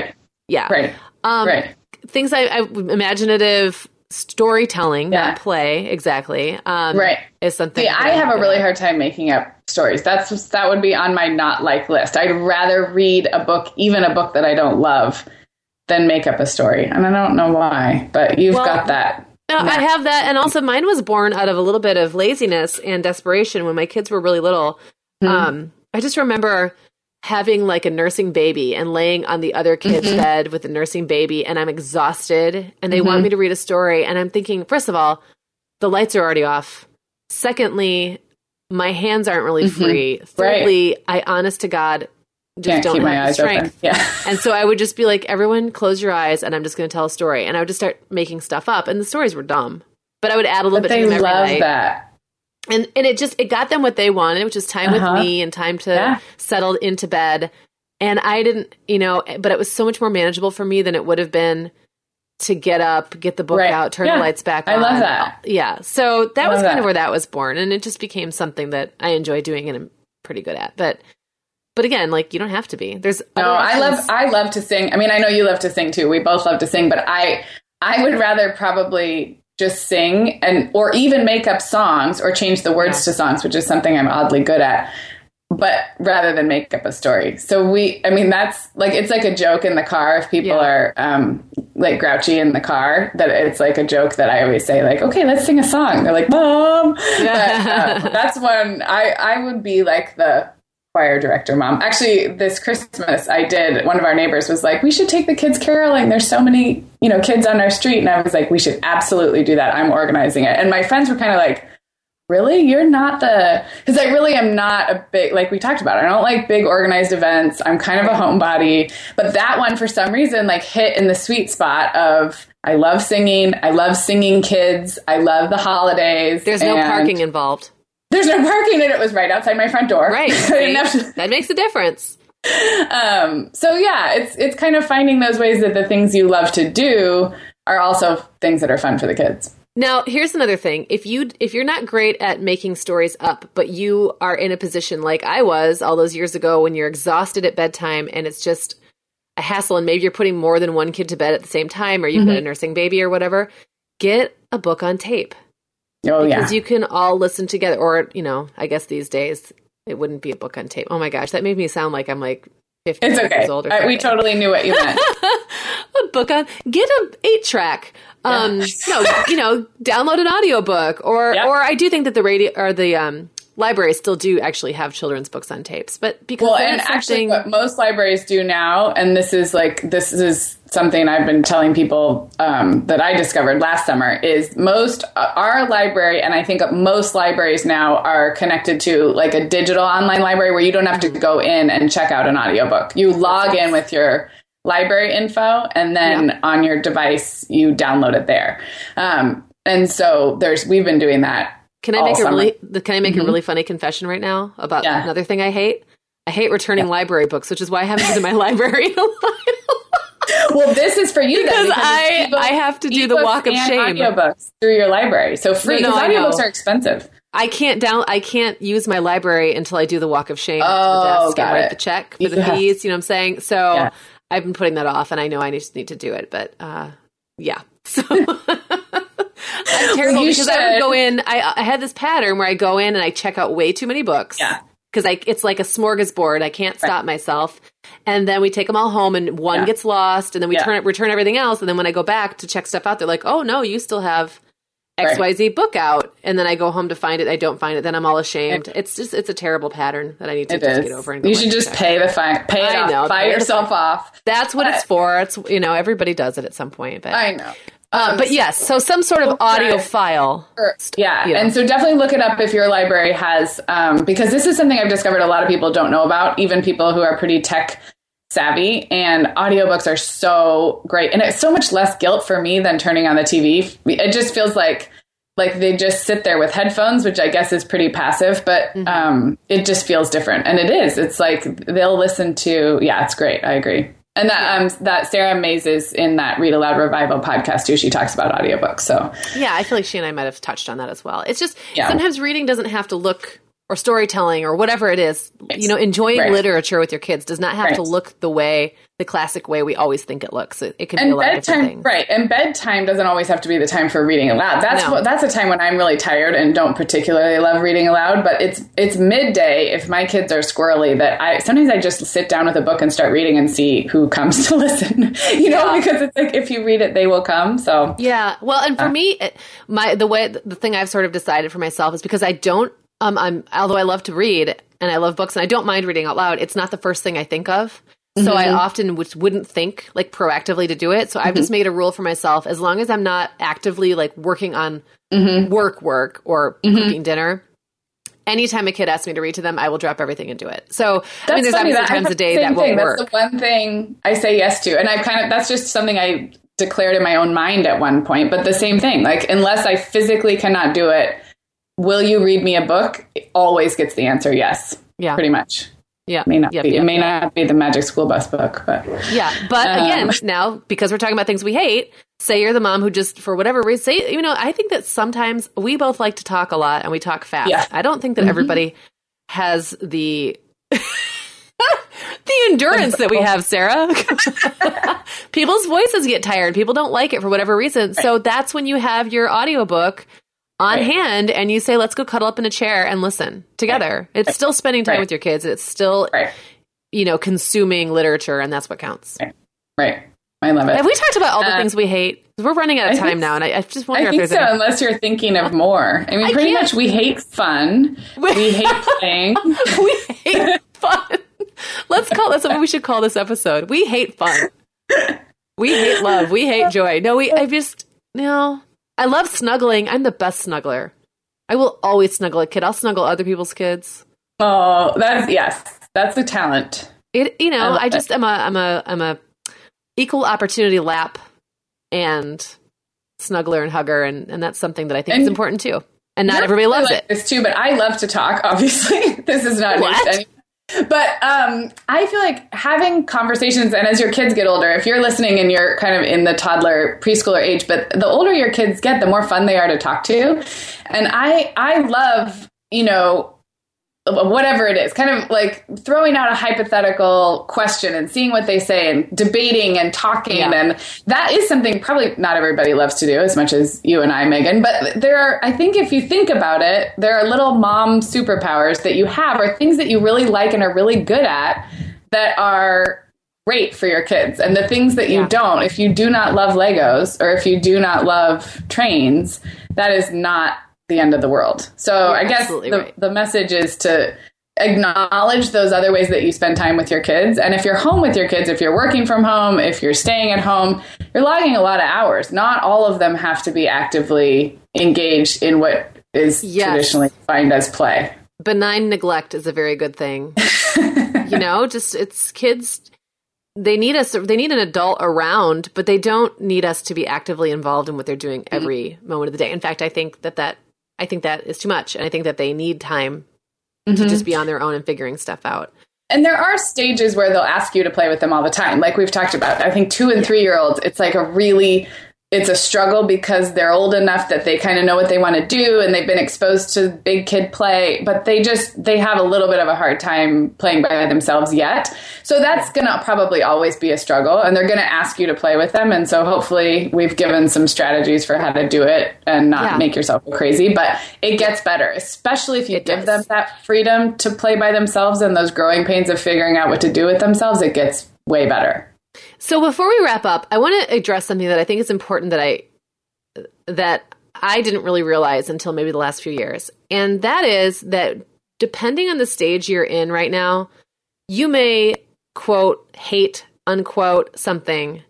things I imaginative storytelling, not play exactly. Is something. See, I have a really hard time making up stories. That would be on my not like list. I'd rather read a book, even a book that I don't love, than make up a story. And I don't know why, but you've got that. No, I have that. And also mine was born out of a little bit of laziness and desperation when my kids were really little. I just remember having like a nursing baby and laying on the other kid's bed with the nursing baby and I'm exhausted and they want me to read a story. And I'm thinking, first of all, the lights are already off. Secondly, my hands aren't really free. Thirdly, I honest to God just don't have the strength. And so I would just be like, everyone close your eyes and I'm just going to tell a story. And I would just start making stuff up and the stories were dumb, but I would add a little bit to them every night. That. And it got them what they wanted, which is time with me and time to settle into bed. And I didn't, but it was so much more manageable for me than it would have been to get up, get the book out, turn the lights back on. I love that. Yeah. So that was kind of where that was born. And it just became something that I enjoy doing and I'm pretty good at. But again, like you don't have to be. I love to sing. I mean, I know you love to sing too. We both love to sing, but I would rather probably just sing or even make up songs or change the words to songs, which is something I'm oddly good at, but rather than make up a story. So that's like, it's like a joke in the car. If people are like grouchy in the car, that it's like a joke that I always say like, okay, let's sing a song. They're like, Mom. But that's when I would be like the choir director mom. Actually, this Christmas one of our neighbors was like, we should take the kids caroling. There's so many, kids on our street. And I was like, we should absolutely do that. I'm organizing it. And my friends were kind of like, really? You're not because I really am not a big, like we talked about, I don't like big organized events. I'm kind of a homebody, but that one for some reason like hit in the sweet spot of, I love singing. I love singing kids. I love the holidays. There's no parking involved. There's no parking, and it was right outside my front door. Right. That makes a difference. So yeah, it's kind of finding those ways that the things you love to do are also things that are fun for the kids. Now, here's another thing. If you're not great at making stories up, but you are in a position like I was all those years ago when you're exhausted at bedtime and it's just a hassle and maybe you're putting more than one kid to bed at the same time or you've got a nursing baby or whatever, get a book on tape. Oh, because you can all listen together. Or, I guess these days it wouldn't be a book on tape. Oh my gosh, that made me sound like I'm like 50 years old. We totally knew what you meant. A book on, get a 8-track. Download an audiobook. Or I do think that the radio or the libraries still do actually have children's books on tapes. But because actually what most libraries do now, and this is something I've been telling people that I discovered last summer, is our library, and I think most libraries now are connected to like a digital online library where you don't have to go in and check out an audiobook. You log in with your library info, and then on your device you download it there. And so we've been doing that. Can I make a really funny confession right now about another thing I hate? I hate returning library books, which is why I haven't been to my library in a while. Well, this is for you because I have to do the walk of shame. Audiobooks through your library, so free. Because audiobooks are expensive. I can't use my librry until I do the walk of shame to the desk and write the check for the fees. You know what I'm saying? So I've been putting that off, and I know I just need to do it. But so. I'm terrible because I would go in. I had this pattern where I go in and I check out way too many books. Yeah. Because it's like a smorgasbord. I can't stop myself. And then we take them all home and one gets lost. And then we return everything else. And then when I go back to check stuff out, they're like, oh, no, you still have XYZ book out. And then I go home to find it. I don't find it. Then I'm all ashamed. It's a terrible pattern that I need to just get over. And you should just pay the fine. Pay it off. Buy yourself off. That's what it's for. It's everybody does it at some point. But I know. But yes, so some sort of audio file. And so definitely look it up if your library has, because this is something I've discovered a lot of people don't know about, even people who are pretty tech savvy, and audiobooks are so great. And it's so much less guilt for me than turning on the TV. It just feels like they just sit there with headphones, which I guess is pretty passive, but it just feels different. And it is. It's like they'll listen to, it's great. I agree. And that Sarah Mays is in that Read Aloud Revival podcast too. She talks about audiobooks. So I feel like she and I might have touched on that as well. It's just sometimes reading doesn't have to look, or storytelling or whatever it is. Enjoying literature with your kids does not have to look the classic way we always think it looks. It can be a lot of different things. Right. And bedtime doesn't always have to be the time for reading aloud. That's a time when I'm really tired and don't particularly love reading aloud, but it's midday if my kids are squirrely that sometimes I just sit down with a book and start reading and see who comes to listen, because it's like, if you read it, they will come. So, Well, and for me, the thing I've sort of decided for myself is because I don't, although I love to read and I love books and I don't mind reading out loud, it's not the first thing I think of. So I often wouldn't think like proactively to do it. So I've just made a rule for myself. As long as I'm not actively like working on work or cooking dinner, anytime a kid asks me to read to them, I will drop everything and do it. So there's obviously times a day that won't work. That's the one thing I say yes to. And that's just something I declared in my own mind at one point. But the same thing, like unless I physically cannot do it, will you read me a book? It always gets the answer yes. Yeah. Pretty much. Yeah. It may not be the Magic School Bus book, but but again, now because we're talking about things we hate, say you're the mom who just for whatever reason I think that sometimes we both like to talk a lot and we talk fast. Yeah. I don't think that everybody has the endurance that we have, Sarah. People's voices get tired. People don't like it for whatever reason. Right. So that's when you have your audiobook on hand and you say, let's go cuddle up in a chair and listen together. Right. It's still spending time with your kids. It's still, consuming literature, and that's what counts. Right. I love it. Have we talked about all the things we hate? We're running out of time now, and I just wonder if there's unless you're thinking of more. I mean, pretty much we hate fun. We hate playing. We hate fun. Let's call that's what we should call this episode. We hate fun. We hate love. We hate joy. I love snuggling. I'm the best snuggler. I will always snuggle a kid. I'll snuggle other people's kids. Oh, that's a talent. I just I'm a equal opportunity lap and snuggler and hugger, and that's something that I think is important too. And not everybody loves it. This too, but I love to talk. Obviously, this is not news to anyone. But I feel like having conversations, and as your kids get older, if you're listening and you're kind of in the toddler, preschooler age, but the older your kids get, the more fun they are to talk to. And I love, whatever it is, kind of like throwing out a hypothetical question and seeing what they say and debating and talking. Yeah. And that is something probably not everybody loves to do as much as you and I, Megan. But there are, I think if you think about it, there are little mom superpowers that you have, or things that you really like and are really good at that are great for your kids. And the things that you don't, if you do not love Legos or if you do not love trains, that is not the end of the world. So I guess the message is to acknowledge those other ways that you spend time with your kids. And if you're home with your kids, if you're working from home, if you're staying at home, you're logging a lot of hours. Not all of them have to be actively engaged in what is traditionally defined as play. Benign neglect is a very good thing. It's kids. They need us. They need an adult around, but they don't need us to be actively involved in what they're doing every moment of the day. In fact, I think that is too much. And I think that they need time to just be on their own and figuring stuff out. And there are stages where they'll ask you to play with them all the time. Like we've talked about, I think 2 and 3 year olds, it's like it's a struggle because they're old enough that they kind of know what they want to do and they've been exposed to big kid play, but they have a little bit of a hard time playing by themselves yet. So that's going to probably always be a struggle, and they're going to ask you to play with them. And so hopefully we've given some strategies for how to do it and not make yourself go crazy, but it gets better, especially if you give them that freedom to play by themselves and those growing pains of figuring out what to do with themselves. It gets way better. So before we wrap up, I want to address something that I think is important that I didn't really realize until maybe the last few years. And that is that depending on the stage you're in right now, you may, quote, hate, unquote, something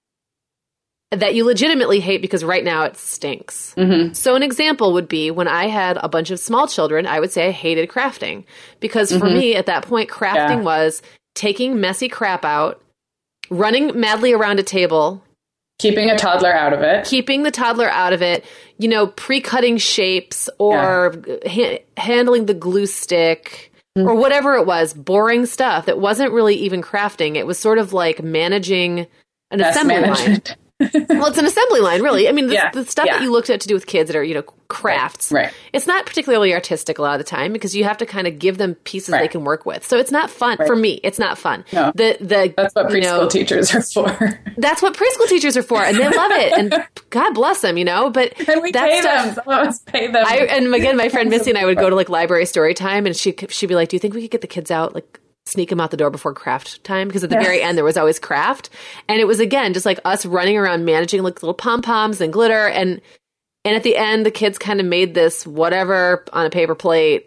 that you legitimately hate because right now it stinks. Mm-hmm. So an example would be when I had a bunch of small children, I would say I hated crafting. Because for me, at that point, crafting was taking messy crap out, running madly around a table. Keeping a toddler out of it. Keeping the toddler out of it. Pre-cutting shapes or handling the glue stick or whatever it was. Boring stuff that wasn't really even crafting. It was sort of like managing an assembly line. Well, it's an assembly line, really. I mean, the stuff that you looked at to do with kids that are, crafts. Right. It's not particularly artistic a lot of the time because you have to kind of give them pieces they can work with. So it's not fun. For me, it's not fun. No. That's what preschool teachers are for. That's what preschool teachers are for, and they love it. And God bless them, But and we pay them. Some of us pay them. And again, my friend Missy and I would go to library story time, and she'd be like, "Do you think we could get the kids out sneak them out the door before craft time?" Because at the very end, there was always craft. And it was, again, just like us running around managing little pom-poms and glitter. And at the end, the kids kind of made this whatever on a paper plate.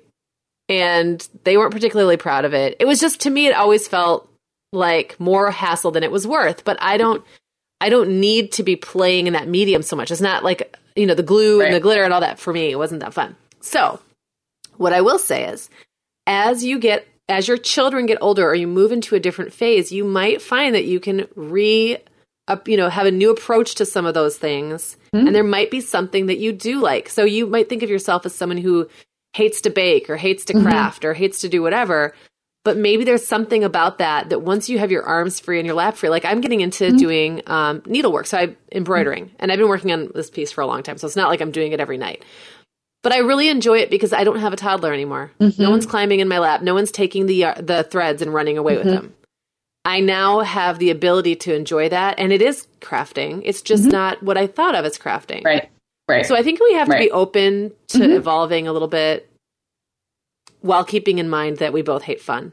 And they weren't particularly proud of it. It was just, to me, it always felt like more hassle than it was worth. But I don't need to be playing in that medium so much. It's not like, the glue and the glitter and all that. For me, it wasn't that fun. So what I will say is, as your children get older or you move into a different phase, you might find that you can have a new approach to some of those things. Mm-hmm. And there might be something that you do like. So you might think of yourself as someone who hates to bake or hates to craft or hates to do whatever. But maybe there's something about that once you have your arms free and your lap free, like I'm getting into doing needlework. So I'm embroidering. And I've been working on this piece for a long time. So it's not like I'm doing it every night. But I really enjoy it because I don't have a toddler anymore. Mm-hmm. No one's climbing in my lap. No one's taking the threads and running away with them. I now have the ability to enjoy that. And it is crafting. It's just not what I thought of as crafting. Right. So I think we have to be open to evolving a little bit while keeping in mind that we both hate fun.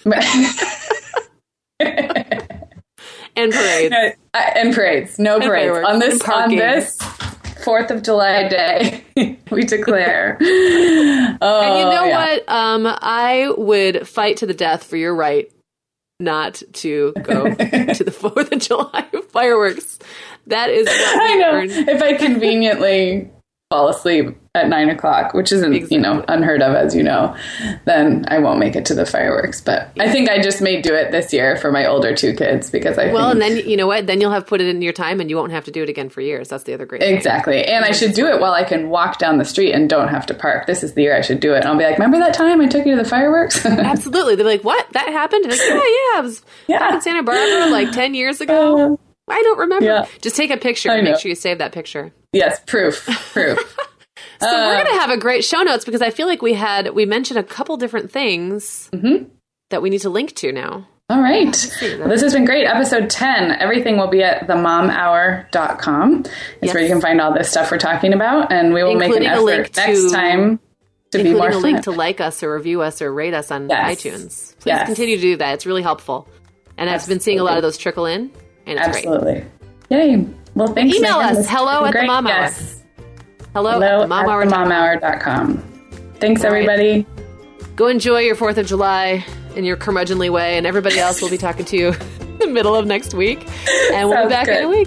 And parades. And parades. No parades. On this 4th of July day, we declare. And you know what? I would fight to the death for your right not to go to the 4th of July fireworks. That is what I know. If I conveniently fall asleep at 9:00, which isn't, unheard of, as you know, then I won't make it to the fireworks. But I think I just may do it this year for my older 2 kids because and then you know what? Then you'll have put it in your time and you won't have to do it again for years. That's the other great thing. Exactly. And I should do it while I can walk down the street and don't have to park. This is the year I should do it. And I'll be like, remember that time I took you to the fireworks? Absolutely. They're like, what? That happened? And I was back in Santa Barbara 10 years ago. I don't remember. Yeah. Just take a picture and make sure you save that picture. Yes, proof. So we're going to have a great show notes because I feel like we mentioned a couple different things that we need to link to now. All right. Well, this has been great. Episode 10. Everything will be at themomhour.com. It's where you can find all this stuff we're talking about. And we will make an effort next time to be more fun. Including a link to like us or review us or rate us on iTunes. Please continue to do that. It's really helpful. And I've been seeing a lot of those trickle in. And it's great. Yay. Well, thanks. Email us. Hello at the Mom Hour. Hello at themomhour.com. Thanks, everybody. Go enjoy your 4th of July in your curmudgeonly way, and everybody else will be talking to you in the middle of next week. And we'll be back in a week.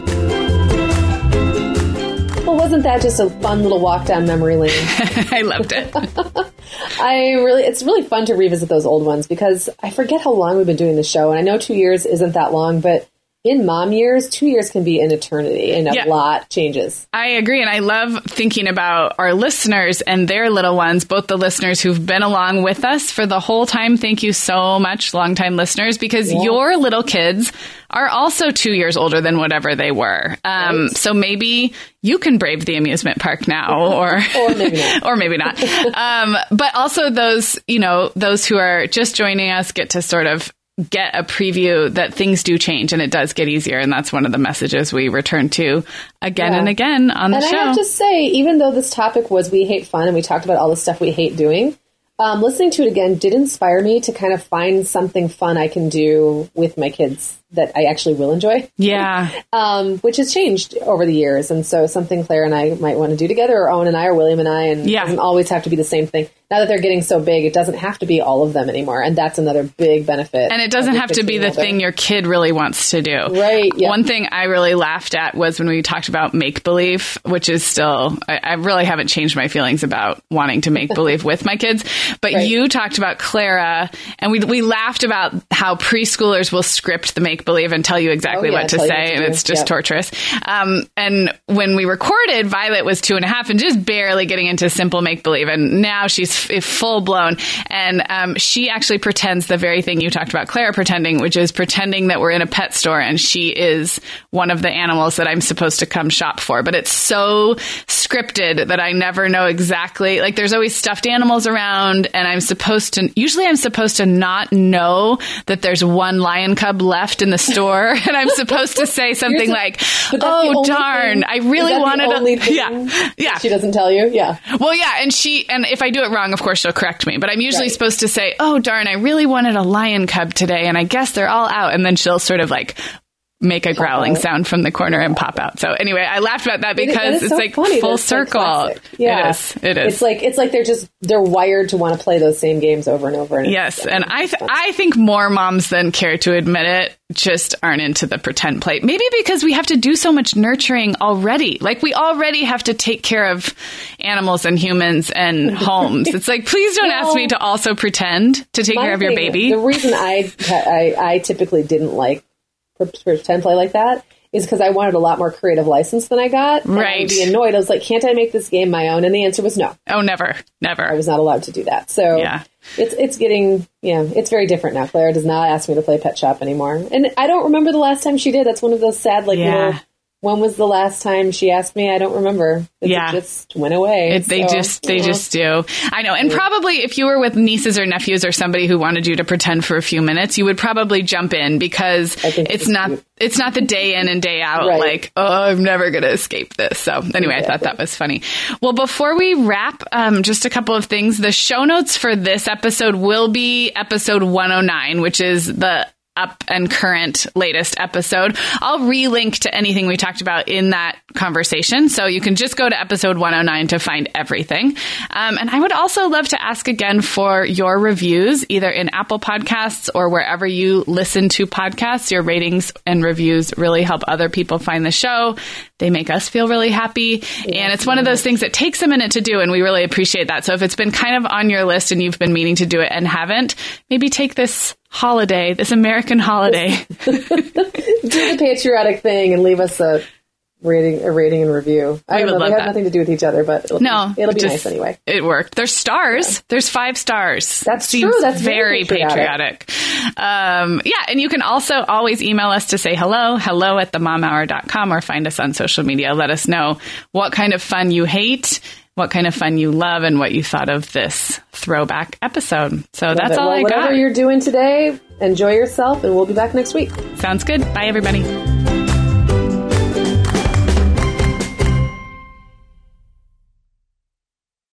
Well, wasn't that just a fun little walk down memory lane? I loved it. It's really fun to revisit those old ones because I forget how long we've been doing the show. And I know 2 years isn't that long, but in mom years, 2 years can be an eternity and a lot changes. I agree. And I love thinking about our listeners and their little ones, both the listeners who've been along with us for the whole time. Thank you so much, longtime listeners, because your little kids are also 2 years older than whatever they were. So maybe you can brave the amusement park now or maybe not. or maybe not. But also those who are just joining us get to sort of get a preview that things do change and it does get easier. And that's one of the messages we return to again and again on the show. And I have to say, even though this topic was we hate fun and we talked about all the stuff we hate doing, listening to it again did inspire me to kind of find something fun I can do with my kids that I actually will enjoy. Yeah. Which has changed over the years. And so something Claire and I might want to do together, or Owen and I, or William and I, and it doesn't always have to be the same thing. Now that they're getting so big, it doesn't have to be all of them anymore. And that's another big benefit. And it doesn't have to be the thing your kid really wants to do. Right. Yeah. One thing I really laughed at was when we talked about make-believe, which is still, I really haven't changed my feelings about wanting to make believe with my kids. But you talked about Clara, and we laughed about how preschoolers will script the make-believe and tell you exactly what to say. And it's just torturous. And when we recorded, Violet was 2.5 and just barely getting into simple make-believe. And now she's full blown. And she actually pretends the very thing you talked about Clara pretending, which is pretending that we're in a pet store and she is one of the animals that I'm supposed to come shop for. But it's so scripted that I never know exactly. Like there's always stuffed animals around and I'm supposed to not know that there's one lion cub left in the store. And I'm supposed to say something like, oh, darn, I really wanted to. Yeah. She doesn't tell you. Yeah. Well, yeah. And if I do it wrong, of course, she'll correct me. But I'm usually supposed to say, oh, darn, I really wanted a lion cub today. And I guess they're all out. And then she'll sort of like make a growling sound from the corner and pop out. So anyway, I laughed about that because it's so like funny. Full circle. Yeah. It is. It's like they're wired to want to play those same games over and over. And yes. And I think more moms than care to admit it just aren't into the pretend play. Maybe because we have to do so much nurturing already. Like we already have to take care of animals and humans and homes. It's like, please don't ask me to also pretend to take care of your baby. The reason I typically didn't like pretend play like that is because I wanted a lot more creative license than I got. And I would be annoyed. I was like, can't I make this game my own? And the answer was no. Oh, never. I was not allowed to do that. So it's getting, it's very different now. Claire does not ask me to play Pet Shop anymore. And I don't remember the last time she did. That's one of those sad, little, when was the last time she asked me? I don't remember. It just went away. They just do. I know. And probably if you were with nieces or nephews or somebody who wanted you to pretend for a few minutes, you would probably jump in because it's not the day in and day out. Like, oh, I'm never going to escape this. So anyway, I thought that was funny. Well, before we wrap, just a couple of things. The show notes for this episode will be episode 109, which is the up and current latest episode. I'll relink to anything we talked about in that conversation. So you can just go to episode 109 to find everything. And I would also love to ask again for your reviews, either in Apple Podcasts or wherever you listen to podcasts. Your ratings and reviews really help other people find the show. They make us feel really happy. And it's one of those things that takes a minute to do. And we really appreciate that. So if it's been kind of on your list and you've been meaning to do it and haven't, maybe take this holiday, this American holiday. Do the patriotic thing and leave us a rating and review. I don't know. They have nothing to do with each other, but it'll be nice anyway. It worked. There's stars. Yeah. There's 5 stars. That's true. That's very patriotic. And you can also always email us to say hello at themomhour.com, or find us on social media. Let us know what kind of fun you hate, what kind of fun you love, and what you thought of this throwback episode. So that's all I got. Whatever you're doing today, enjoy yourself, and we'll be back next week. Sounds good. Bye, everybody.